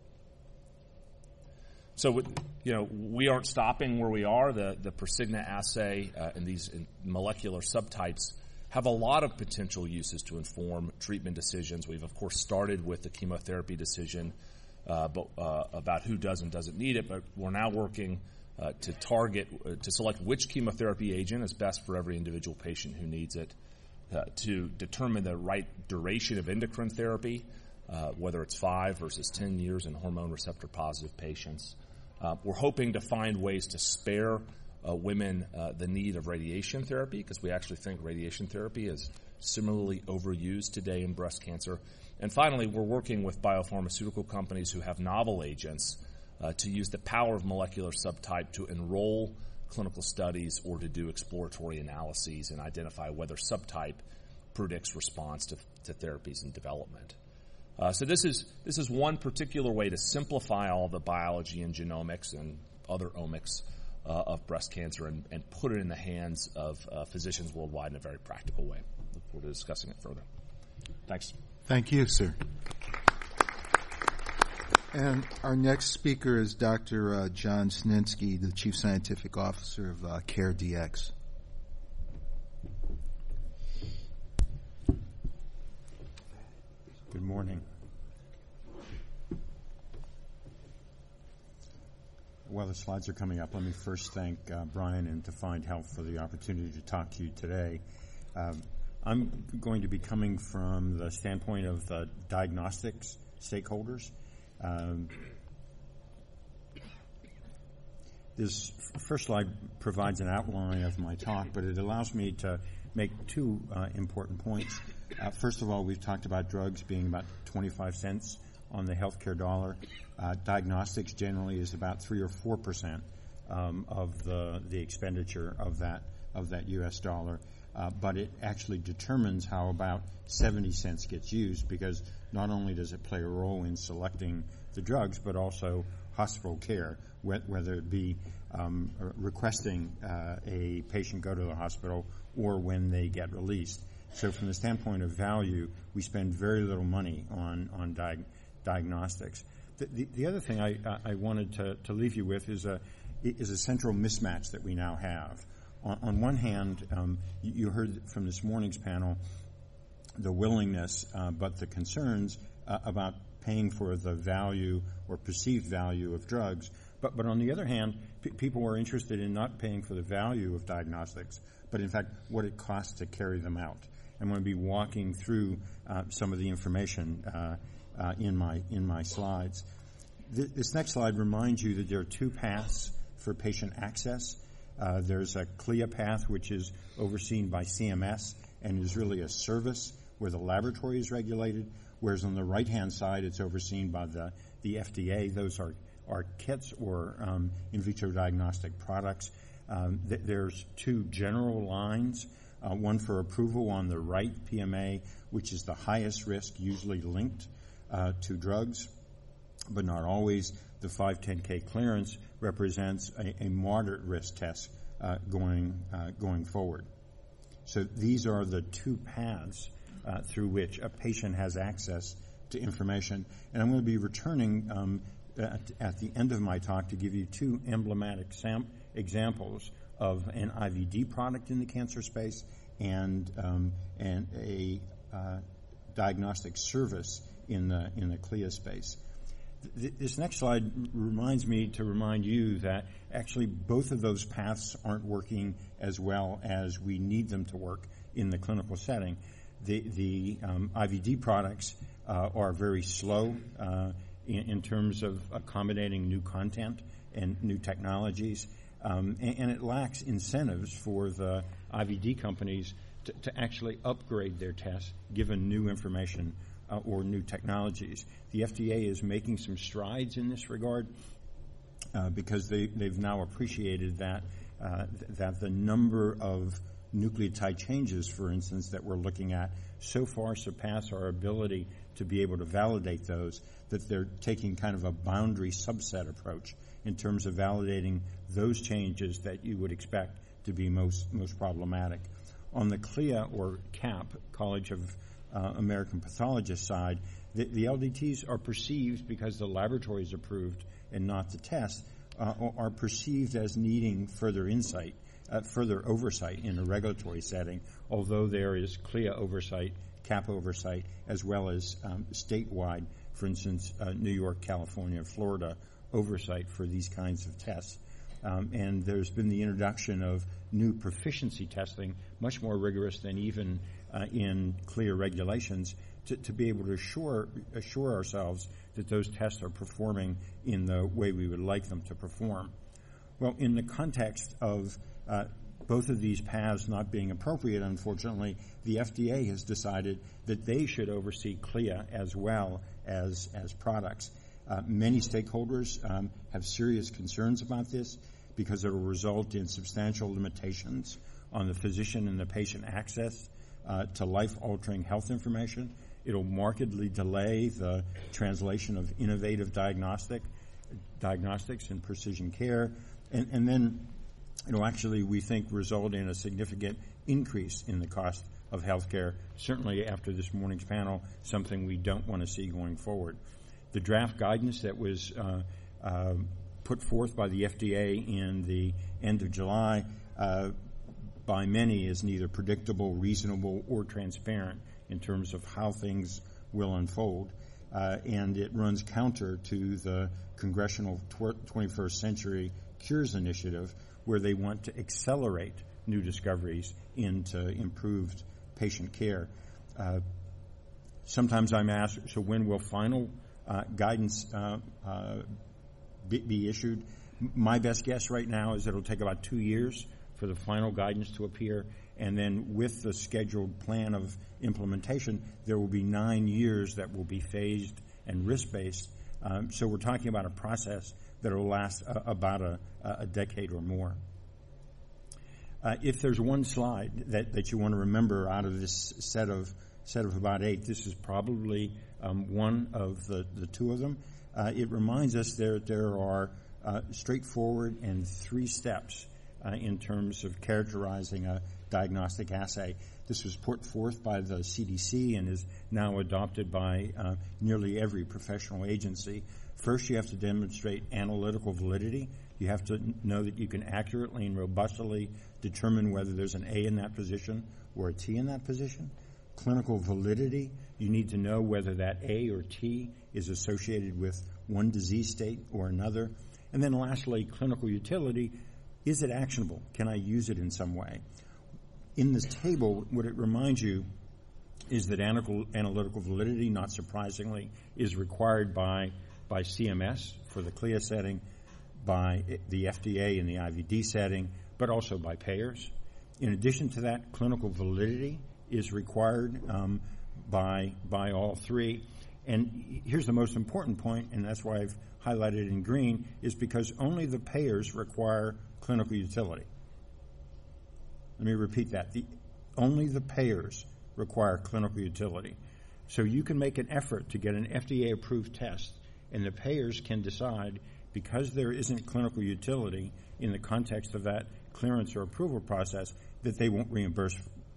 S5: So, we aren't stopping where we are. The Prosigna assay and these molecular subtypes have a lot of potential uses to inform treatment decisions. We've, of course, started with the chemotherapy decision about who does and doesn't need it, but we're now working to select which chemotherapy agent is best for every individual patient who needs it, to determine the right duration of endocrine therapy, whether it's 5 versus 10 years in hormone receptor positive patients. We're hoping to find ways to spare women the need of radiation therapy, because we actually think radiation therapy is similarly overused today in breast cancer. And finally, we're working with biopharmaceutical companies who have novel agents to use the power of molecular subtype to enroll clinical studies or to do exploratory analyses and identify whether subtype predicts response to therapies in development. So this is one particular way to simplify all the biology and genomics and other omics of breast cancer and put it in the hands of physicians worldwide in a very practical way. Look forward to discussing it further. Thanks.
S1: Thank you, sir. And our next speaker is Dr. John Snitsky, the Chief Scientific Officer of CareDx.
S6: Good morning. While the slides are coming up, let me first thank Brian and Defined Health for the opportunity to talk to you today. I'm going to be coming from the standpoint of the diagnostics stakeholders. This first slide provides an outline of my talk, but it allows me to make two important points. First of all, we've talked about drugs being about 25 cents on the healthcare dollar. Diagnostics generally is about 3 or 4% of the expenditure of that U.S. dollar. But it actually determines how about 70 cents gets used, because not only does it play a role in selecting the drugs, but also hospital care, whether it be requesting a patient go to the hospital or when they get released. So from the standpoint of value, we spend very little money on diagnostics. The other thing I wanted to leave you with is a central mismatch that we now have. On one hand, you heard from this morning's panel the willingness, but the concerns about paying for the value or perceived value of drugs. But on the other hand, people are interested in not paying for the value of diagnostics, but in fact what it costs to carry them out. I'm going to be walking through some of the information in my slides. This next slide reminds you that there are two paths for patient access. There's a CLIA path, which is overseen by CMS and is really a service where the laboratory is regulated, whereas on the right-hand side it's overseen by the FDA. Those are kits or in vitro diagnostic products. There's two general lines, one for approval on the right, PMA, which is the highest risk, usually linked to drugs, but not always. The 510K clearance represents a moderate risk test going forward. So these are the two paths through which a patient has access to information. And I'm going to be returning at the end of my talk to give you two emblematic examples of an IVD product in the cancer space and a diagnostic service in the CLIA space. This next slide reminds me to remind you that actually both of those paths aren't working as well as we need them to work in the clinical setting. The IVD products are very slow in terms of accommodating new content and new technologies, and it lacks incentives for the IVD companies to actually upgrade their tests given new information or new technologies. The FDA is making some strides in this regard because they've now appreciated that the number of nucleotide changes, for instance, that we're looking at so far surpass our ability to be able to validate those, that they're taking kind of a boundary subset approach in terms of validating those changes that you would expect to be most problematic. On the CLIA or CAP, College of American Pathologists side, the LDTs are perceived, because the laboratory is approved and not the test, are perceived as needing further insight, further oversight in a regulatory setting, although there is CLIA oversight, CAP oversight, as well as statewide, for instance, New York, California, Florida oversight for these kinds of tests. And there's been the introduction of new proficiency testing, much more rigorous than even in CLIA regulations, to be able to assure ourselves that those tests are performing in the way we would like them to perform. Well, in the context of both of these paths not being appropriate, unfortunately, the FDA has decided that they should oversee CLIA as well as products. Many stakeholders have serious concerns about this because it will result in substantial limitations on the physician and the patient access to life-altering health information. It'll markedly delay the translation of innovative diagnostics and precision care, and then it'll actually, we think, result in a significant increase in the cost of healthcare, certainly after this morning's panel, something we don't want to see going forward. The draft guidance that was put forth by the FDA in the end of July by many is neither predictable, reasonable, or transparent in terms of how things will unfold. And it runs counter to the Congressional 21st Century Cures Initiative, where they want to accelerate new discoveries into improved patient care. Sometimes I'm asked, so when will final guidance be issued? My best guess right now is it'll take about 2 years for the final guidance to appear, and then with the scheduled plan of implementation, there will be 9 years that will be phased and risk-based. So we're talking about a process that will last about a decade or more. If there's one slide that you want to remember out of this set of about 8, this is probably one of the two of them. It reminds us there are straightforward and 3 steps in terms of characterizing a diagnostic assay. This was put forth by the CDC and is now adopted by nearly every professional agency. First, you have to demonstrate analytical validity. You have to know that you can accurately and robustly determine whether there's an A in that position or a T in that position. Clinical validity, you need to know whether that A or T is associated with one disease state or another. And then lastly, clinical utility, is it actionable? Can I use it in some way? In this table, what it reminds you is that analytical validity, not surprisingly, is required by CMS for the CLIA setting, by the FDA in the IVD setting, but also by payers. In addition to that, clinical validity is required by all 3. And here's the most important point, and that's why I've highlighted in green, is because only the payers require clinical utility. Let me repeat that. Only the payers require clinical utility. So you can make an effort to get an FDA-approved test, and the payers can decide, because there isn't clinical utility in the context of that clearance or approval process, that they won't reimburse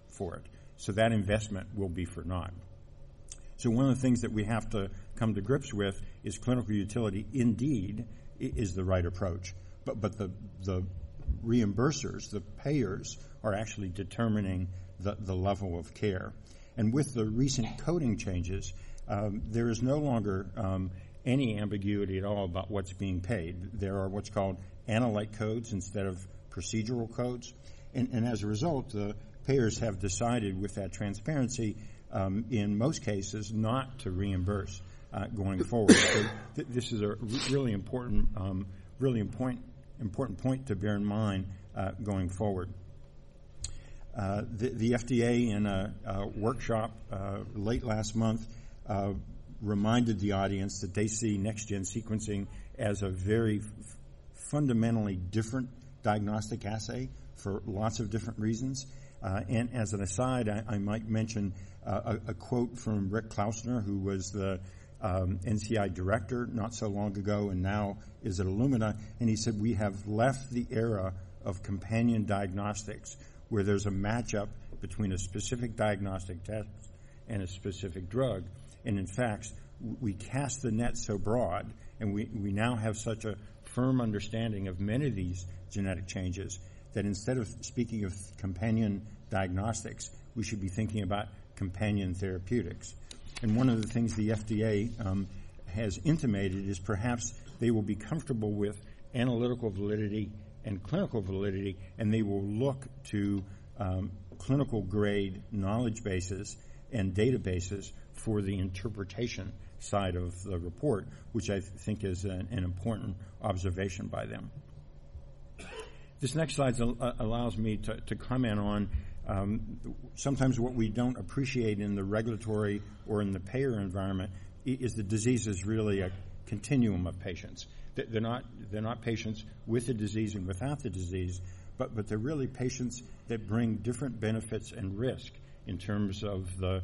S6: for it. So that investment will be for naught. So one of the things that we have to come to grips with is clinical utility indeed is the right approach. But the reimbursers, the payers, are actually determining the level of care. And with the recent coding changes, there is no longer any ambiguity at all about what's being paid. There are what's called analyte codes instead of procedural codes. And as a result, the payers have decided with that transparency, in most cases, not to reimburse going forward. So this is a really important point to bear in mind going forward. The FDA in a workshop late last month reminded the audience that they see next-gen sequencing as a very fundamentally different diagnostic assay for lots of different reasons. And as an aside, I might mention a quote from Rick Klausner, who was the NCI director not so long ago and now is at Illumina, and he said, "We have left the era of companion diagnostics where there's a matchup between a specific diagnostic test and a specific drug. And in fact, we cast the net so broad, and we now have such a firm understanding of many of these genetic changes that instead of speaking of companion diagnostics, we should be thinking about companion therapeutics." And one of the things the FDA has intimated is perhaps they will be comfortable with analytical validity and clinical validity, and they will look to clinical grade knowledge bases and databases for the interpretation side of the report, which I think is an important observation by them. This next slide allows me to comment on sometimes what we don't appreciate in the regulatory or in the payer environment is the disease is really a continuum of patients. They're not patients with the disease and without the disease, but they're really patients that bring different benefits and risk in terms of the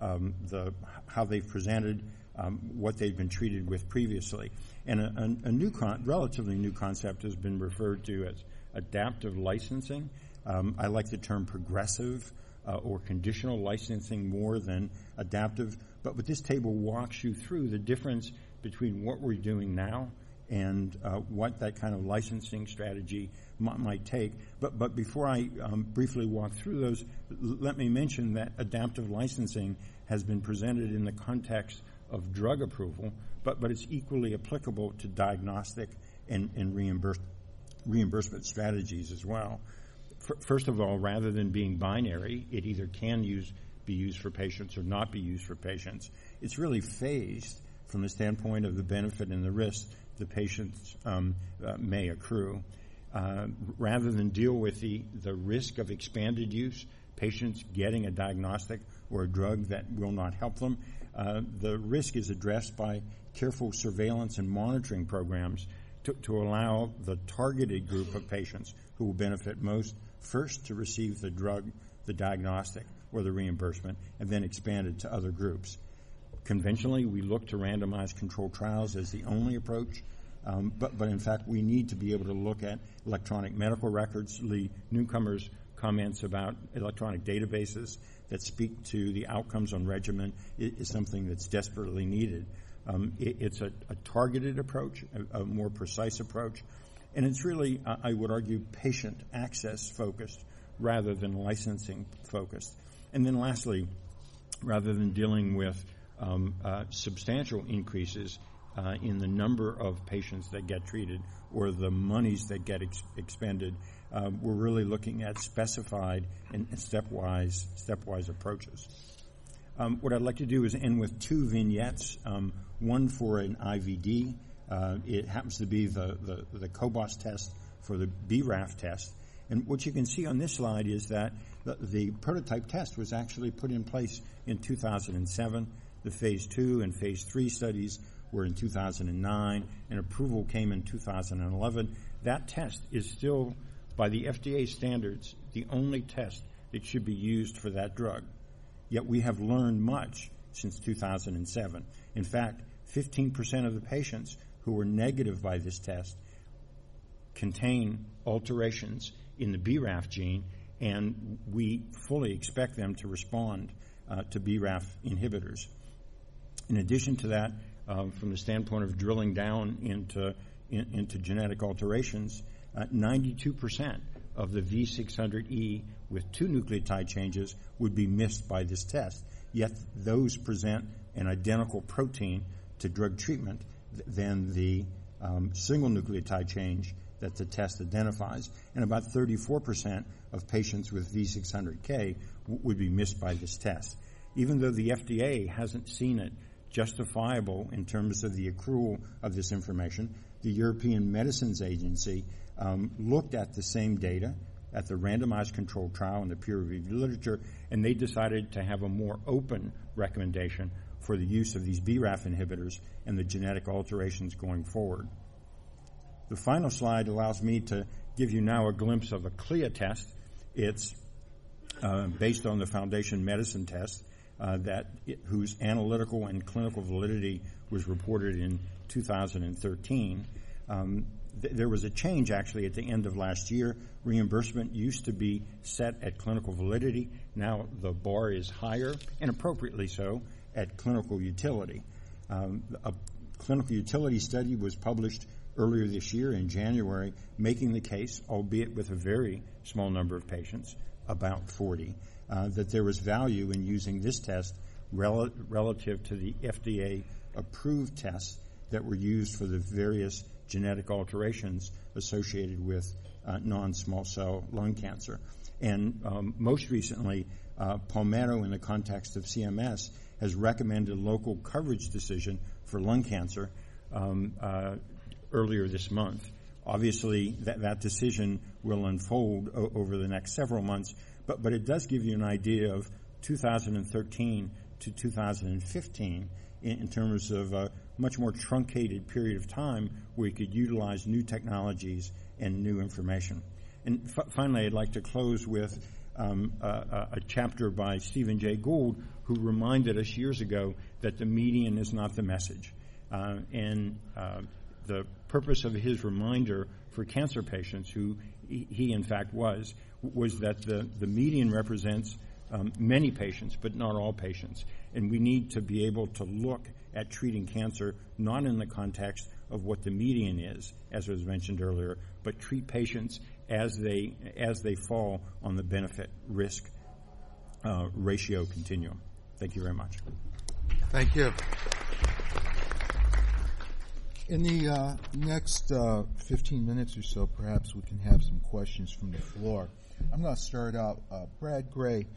S6: how they've presented, what they've been treated with previously. And a relatively new concept has been referred to as adaptive licensing. I like the term progressive or conditional licensing more than adaptive. But this table walks you through the difference between what we're doing now and what that kind of licensing strategy might take. But before I briefly walk through those, let me mention that adaptive licensing has been presented in the context of drug approval, but it's equally applicable to diagnostic and reimbursement strategies as well. First of all, rather than being binary, it either can be used for patients or not be used for patients. It's really phased from the standpoint of the benefit and the risk the patients may accrue. Rather than deal with the risk of expanded use, patients getting a diagnostic or a drug that will not help them, the risk is addressed by careful surveillance and monitoring programs to allow the targeted group of patients who will benefit most first to receive the drug, the diagnostic, or the reimbursement, and then expand it to other groups. Conventionally, we look to randomized controlled trials as the only approach, but in fact, we need to be able to look at electronic medical records. Lee Newcomer's comments about electronic databases that speak to the outcomes on regimen is something that's desperately needed. It's a targeted approach, a more precise approach, and it's really, I would argue, patient access focused rather than licensing focused. And then lastly, rather than dealing with substantial increases in the number of patients that get treated or the monies that get expended, we're really looking at specified and stepwise approaches. What I'd like to do is end with two vignettes, one for an IVD. It happens to be the COBOS test for the BRAF test. And what you can see on this slide is that the prototype test was actually put in place in 2007. The phase 2 and phase 3 studies were in 2009, and approval came in 2011. That test is still, by the FDA standards, the only test that should be used for that drug. Yet we have learned much since 2007. In fact, 15% of the patients who were negative by this test contain alterations in the BRAF gene, and we fully expect them to respond to BRAF inhibitors. In addition to that, from the standpoint of drilling down into genetic alterations, 92% of the V600E with 2 nucleotide changes would be missed by this test, yet those present an identical protein to drug treatment than the single nucleotide change that the test identifies, and about 34% of patients with V600K would be missed by this test. Even though the FDA hasn't seen it justifiable in terms of the accrual of this information, the European Medicines Agency looked at the same data at the randomized controlled trial in the peer-reviewed literature, and they decided to have a more open recommendation for the use of these BRAF inhibitors and the genetic alterations going forward. The final slide allows me to give you now a glimpse of a CLIA test. It's based on the Foundation Medicine test whose analytical and clinical validity was reported in 2013. There was a change actually at the end of last year. Reimbursement used to be set at clinical validity. Now the bar is higher, and appropriately so, at clinical utility. A clinical utility study was published earlier this year in January, making the case, albeit with a very small number of patients, about 40, that there was value in using this test relative to the FDA-approved tests that were used for the various genetic alterations associated with non-small cell lung cancer. And most recently, Palmetto, in the context of CMS, has recommended a local coverage decision for lung cancer earlier this month. Obviously, that decision will unfold over the next several months, but it does give you an idea of 2013 to 2015 in terms of a much more truncated period of time where you could utilize new technologies and new information. And finally, I'd like to close with a chapter by Stephen Jay Gould, who reminded us years ago that the median is not the message. And the purpose of his reminder for cancer patients, who he in fact was that the median represents many patients, but not all patients. And we need to be able to look at treating cancer not in the context of what the median is, as was mentioned earlier, but treat patients as they fall on the benefit-risk ratio continuum. Thank you very much.
S1: Thank you. In the next 15 minutes or so, perhaps we can have some questions from the floor. I'm going to start out. Brad Gray,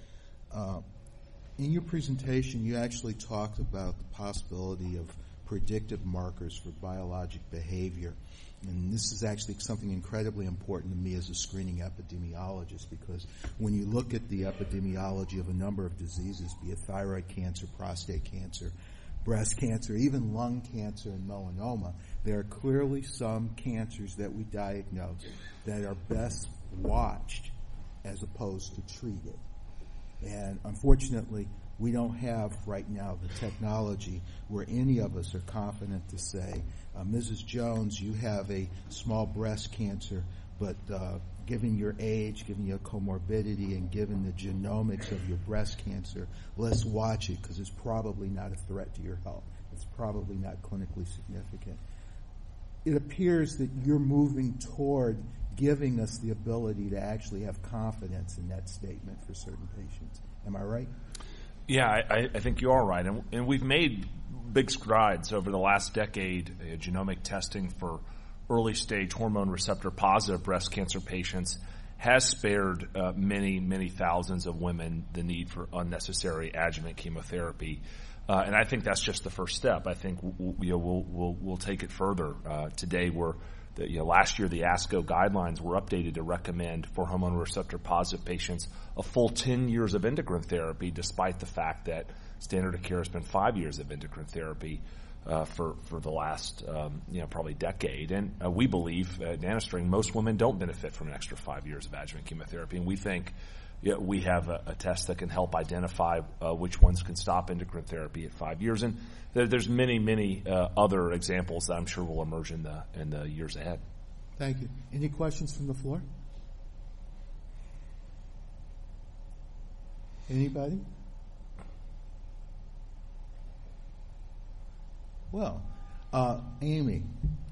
S1: in your presentation, you actually talked about the possibility of predictive markers for biologic behavior. And this is actually something incredibly important to me as a screening epidemiologist, because when you look at the epidemiology of a number of diseases, be it thyroid cancer, prostate cancer, breast cancer, even lung cancer and melanoma, there are clearly some cancers that we diagnose that are best watched as opposed to treated. And unfortunately, we don't have right now the technology where any of us are confident to say, Mrs. Jones, you have a small breast cancer, but given your age, given your comorbidity, and given the genomics of your breast cancer, let's watch it because it's probably not a threat to your health. It's probably not clinically significant. It appears that you're moving toward giving us the ability to actually have confidence in that statement for certain patients. Am I right?
S5: Yeah, I think you are right. And we've made big strides over the last decade. Genomic testing for early-stage hormone receptor-positive breast cancer patients has spared many, many thousands of women the need for unnecessary adjuvant chemotherapy. And I think that's just the first step. I think we'll take it further. Today, last year the ASCO guidelines were updated to recommend for hormone receptor-positive patients a full 10 years of endocrine therapy, despite the fact that standard of care has been 5 years of endocrine therapy for the last probably decade. And we believe at NanoString most women don't benefit from an extra 5 years of adjuvant chemotherapy, and we think we have a test that can help identify which ones can stop endocrine therapy at 5 years. And there's many other examples that I'm sure will emerge in the years ahead.
S1: Thank you. Any questions from the floor? Anybody? Well, Amy,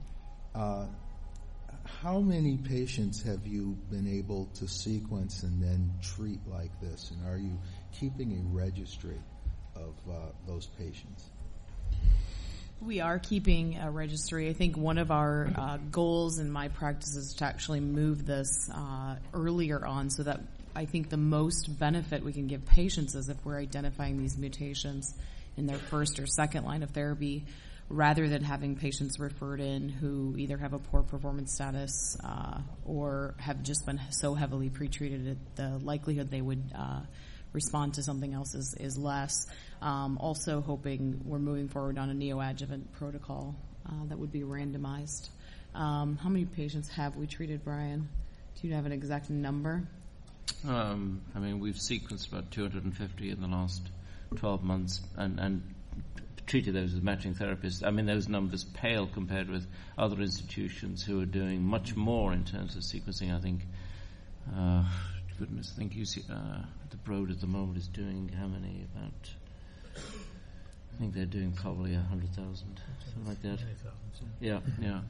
S1: how many patients have you been able to sequence and then treat like this? And are you keeping a registry of those patients?
S3: We are keeping a registry. I think one of our goals in my practice is to actually move this earlier on, so that I think the most benefit we can give patients is if we're identifying these mutations in their first or second line of therapy, rather than having patients referred in who either have a poor performance status or have just been so heavily pretreated that the likelihood they would respond to something else is less. Also hoping we're moving forward on a neoadjuvant protocol that would be randomized. How many patients have we treated, Brian? Do you have an exact number?
S2: We've sequenced about 250 in the last 12 months and treated those as matching therapists. Those numbers pale compared with other institutions who are doing much more in terms of sequencing. I think, the Broad at the moment is doing how many? I think they're doing probably 100,000, something like that. Yeah.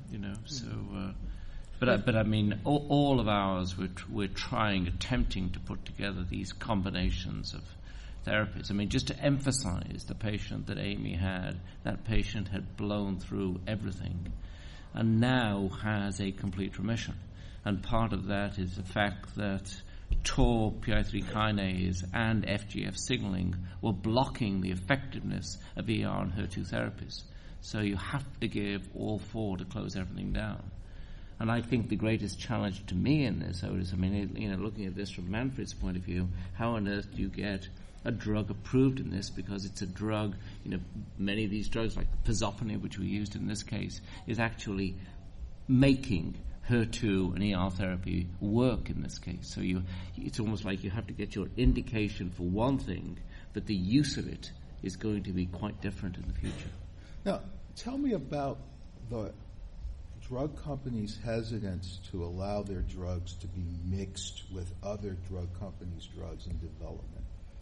S2: All of ours, we're attempting to put together these combinations of therapies. Just to emphasize the patient that Amy had, that patient had blown through everything and now has a complete remission. And part of that is the fact that TOR, PI3 kinase, and FGF signaling were blocking the effectiveness of ER and HER2 therapies. So you have to give all four to close everything down. And I think the greatest challenge to me in this, Otis, looking at this from Manfred's point of view, how on earth do you get a drug approved in this? Because it's a drug, many of these drugs, like pazopanib, which we used in this case, is actually making HER2 and ER therapy work in this case. So it's almost like you have to get your indication for one thing, but the use of it is going to be quite different in the future.
S1: Now, tell me about the drug companies' hesitance to allow their drugs to be mixed with other drug companies' drugs in development.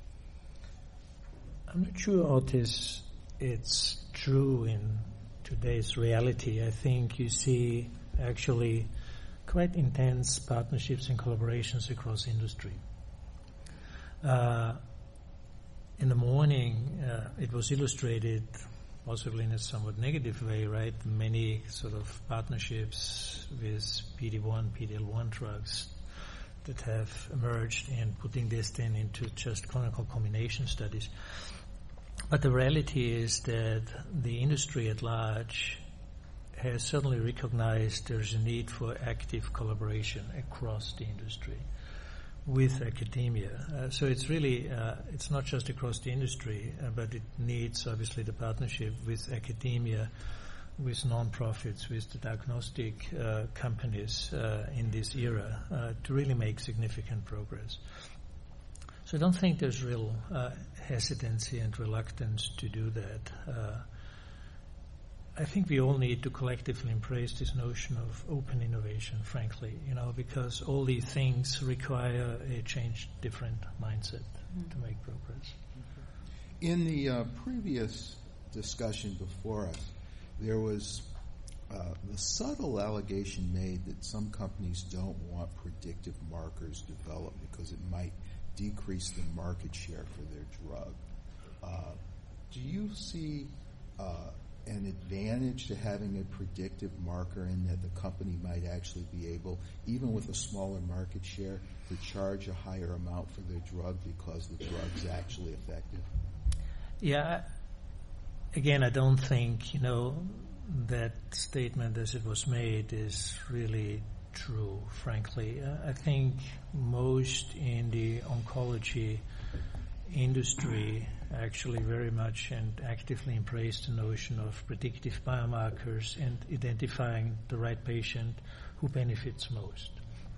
S4: I'm not sure, Otis, it's true in today's reality. I think you see actually quite intense partnerships and collaborations across industry. In the morning, it was illustrated, possibly in a somewhat negative way, right? Many sort of partnerships with PD-1, PD-L1 drugs that have emerged and putting this then into just clinical combination studies. But the reality is that the industry at large has certainly recognized there's a need for active collaboration across the industry with academia. So it's really, it's not just across the industry, but it needs obviously the partnership with academia, with nonprofits, with the diagnostic companies in this era to really make significant progress. So I don't think there's real hesitancy and reluctance to do that. I think we all need to collectively embrace this notion of open innovation, frankly, because all these things require a different mindset to make progress.
S1: In the previous discussion before us, there was the subtle allegation made that some companies don't want predictive markers developed because it might decrease the market share for their drug. Do you see an advantage to having a predictive marker in that the company might actually be able, even with a smaller market share, to charge a higher amount for their drug because the drug's actually effective?
S4: Yeah. Again, I don't think, that statement as it was made is really true, frankly. I think most in the oncology industry actually very much and actively embrace the notion of predictive biomarkers and identifying the right patient who benefits most.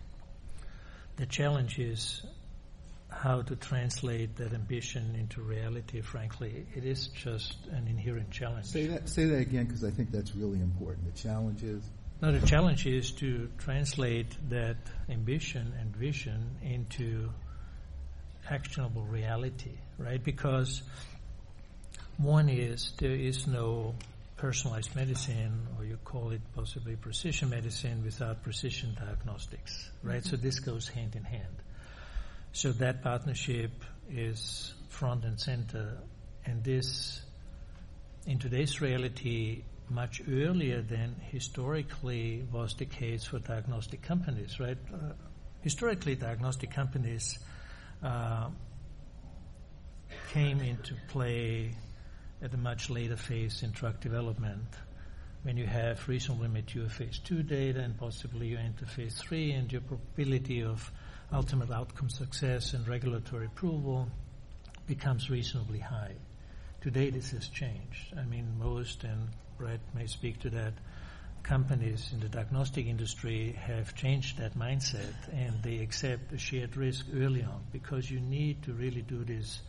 S4: The challenge is how to translate that ambition into reality, frankly. It is just an inherent challenge.
S1: Say that again, because I think that's really important. The challenge is?
S4: No, the challenge is to translate that ambition and vision into actionable reality, right? Because one is there is no personalized medicine, or you call it possibly precision medicine, without precision diagnostics, right? So this goes hand in hand. So that partnership is front and center, and this, in today's reality, much earlier than historically was the case for diagnostic companies, right? Historically, diagnostic companies came into play at a much later phase in drug development, when you have reasonably mature phase 2 data and possibly you enter phase 3 and your probability of ultimate outcome success and regulatory approval becomes reasonably high. Today this has changed. I mean, most, and Brett may speak to that, companies in the diagnostic industry have changed that mindset, and they accept a shared risk early on, because you need to really do this,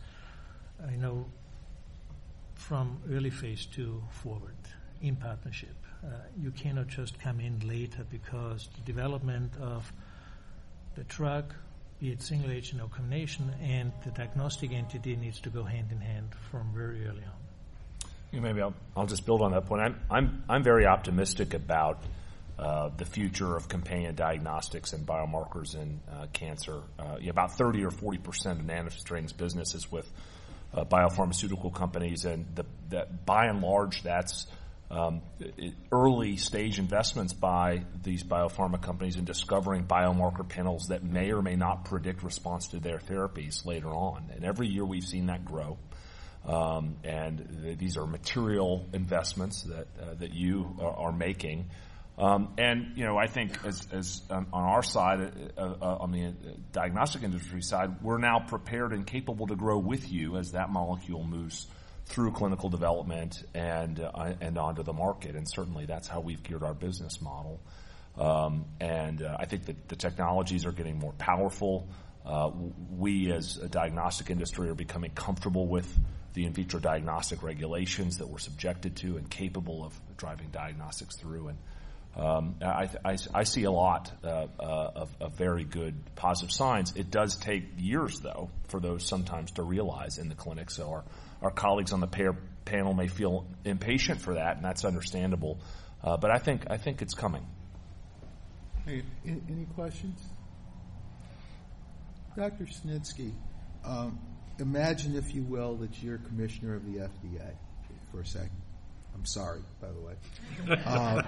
S4: from early phase 2 forward in partnership. You cannot just come in later, because the development of the drug, be it single agent or combination, and the diagnostic entity needs to go hand in hand from very early on.
S5: Maybe I'll just build on that point. I'm very optimistic about the future of companion diagnostics and biomarkers in cancer. About 30 or 40% of NanoString's business is with biopharmaceutical companies, and that by and large that's early stage investments by these biopharma companies in discovering biomarker panels that may or may not predict response to their therapies later on. And every year we've seen that grow. And these are material investments that you are making. I think as on our side, on the diagnostic industry side, we're now prepared and capable to grow with you as that molecule moves through clinical development and onto the market. And certainly that's how we've geared our business model. I think that the technologies are getting more powerful. We as a diagnostic industry are becoming comfortable with the in vitro diagnostic regulations that we're subjected to and capable of driving diagnostics through. And I see a lot of very good positive signs. It does take years, though, for those sometimes to realize in the clinic. So our colleagues on the panel may feel impatient for that, and that's understandable. But I think it's coming.
S1: Hey, any questions? Dr. Snitsky, imagine, if you will, that you're commissioner of the FDA for a second. I'm sorry, by the way.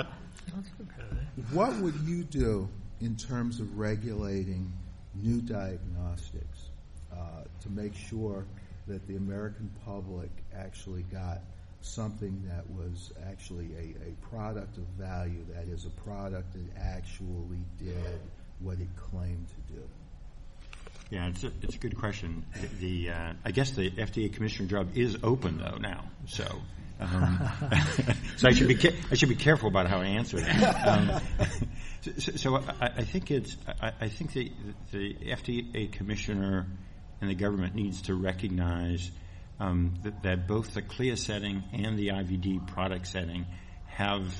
S1: What would you do in terms of regulating new diagnostics to make sure that the American public actually got something that was actually a product of value, that is, a product that actually did what it claimed to do?
S6: Yeah, it's a good question. I guess the FDA commissioner job is open though now, so I should be careful about how I answer that. So I think the FDA commissioner and the government needs to recognize that both the CLIA setting and the IVD product setting have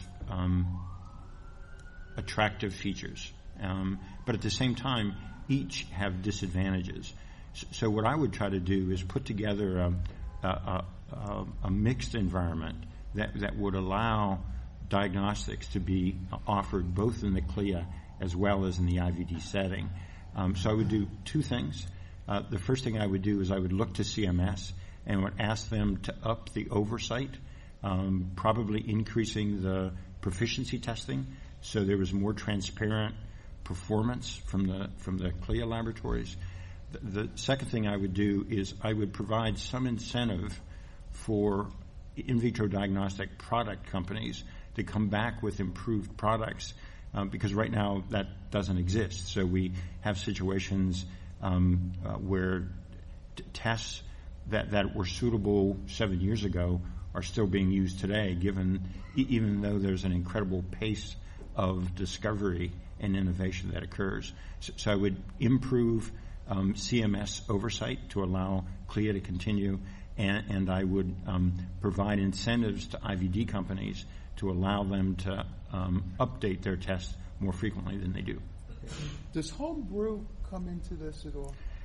S6: attractive features, but at the same time, each have disadvantages. So what I would try to do is put together a mixed environment that would allow diagnostics to be offered both in the CLIA as well as in the IVD setting. So I would do two things. The first thing I would do is I would look to CMS and would ask them to up the oversight, probably increasing the proficiency testing so there was more transparent performance from the CLIA laboratories. The second thing I would do is I would provide some incentive for in vitro diagnostic product companies to come back with improved products, because right now that doesn't exist. So we have situations where tests that were suitable 7 years ago are still being used today, even though there's an incredible pace of discovery and innovation that occurs. So I would improve CMS oversight to allow CLIA to continue, and I would provide incentives to IVD companies to allow them to update their tests more frequently than they do.
S1: Does home brew come into this at all?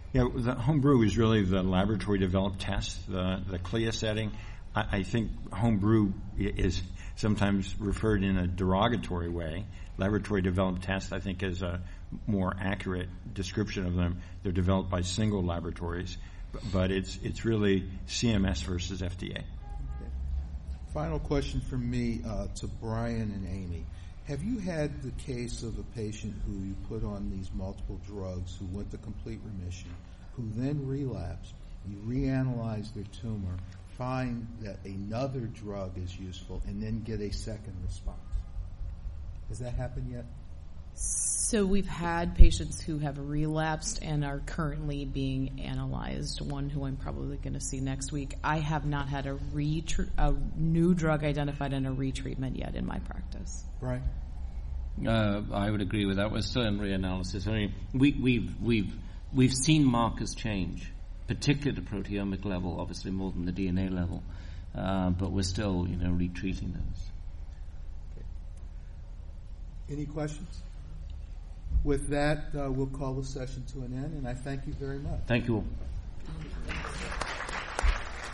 S6: Yeah, the home brew is really the laboratory-developed test, the CLIA setting. I think home brew is sometimes referred in a derogatory way. Laboratory-developed tests, I think, is a more accurate description of them. They're developed by single laboratories, but it's really CMS versus FDA.
S1: Okay. Final question from me to Brian and Amy. Have you had the case of a patient who you put on these multiple drugs who went to complete remission, who then relapsed, you reanalyze their tumor, find that another drug is useful, and then get a second response? Has that happened yet?
S3: So we've had patients who have relapsed and are currently being analyzed, one who I'm probably going to see next week. I have not had a new drug identified and a retreatment yet in my practice.
S1: Right.
S2: I would agree with that. We're still in reanalysis. I mean, we've seen markers change, particularly at the proteomic level, obviously more than the DNA level, but we're still, retreating those.
S1: Okay. Any questions? With that, we'll call the session to an end, and I thank you very much.
S2: Thank you all.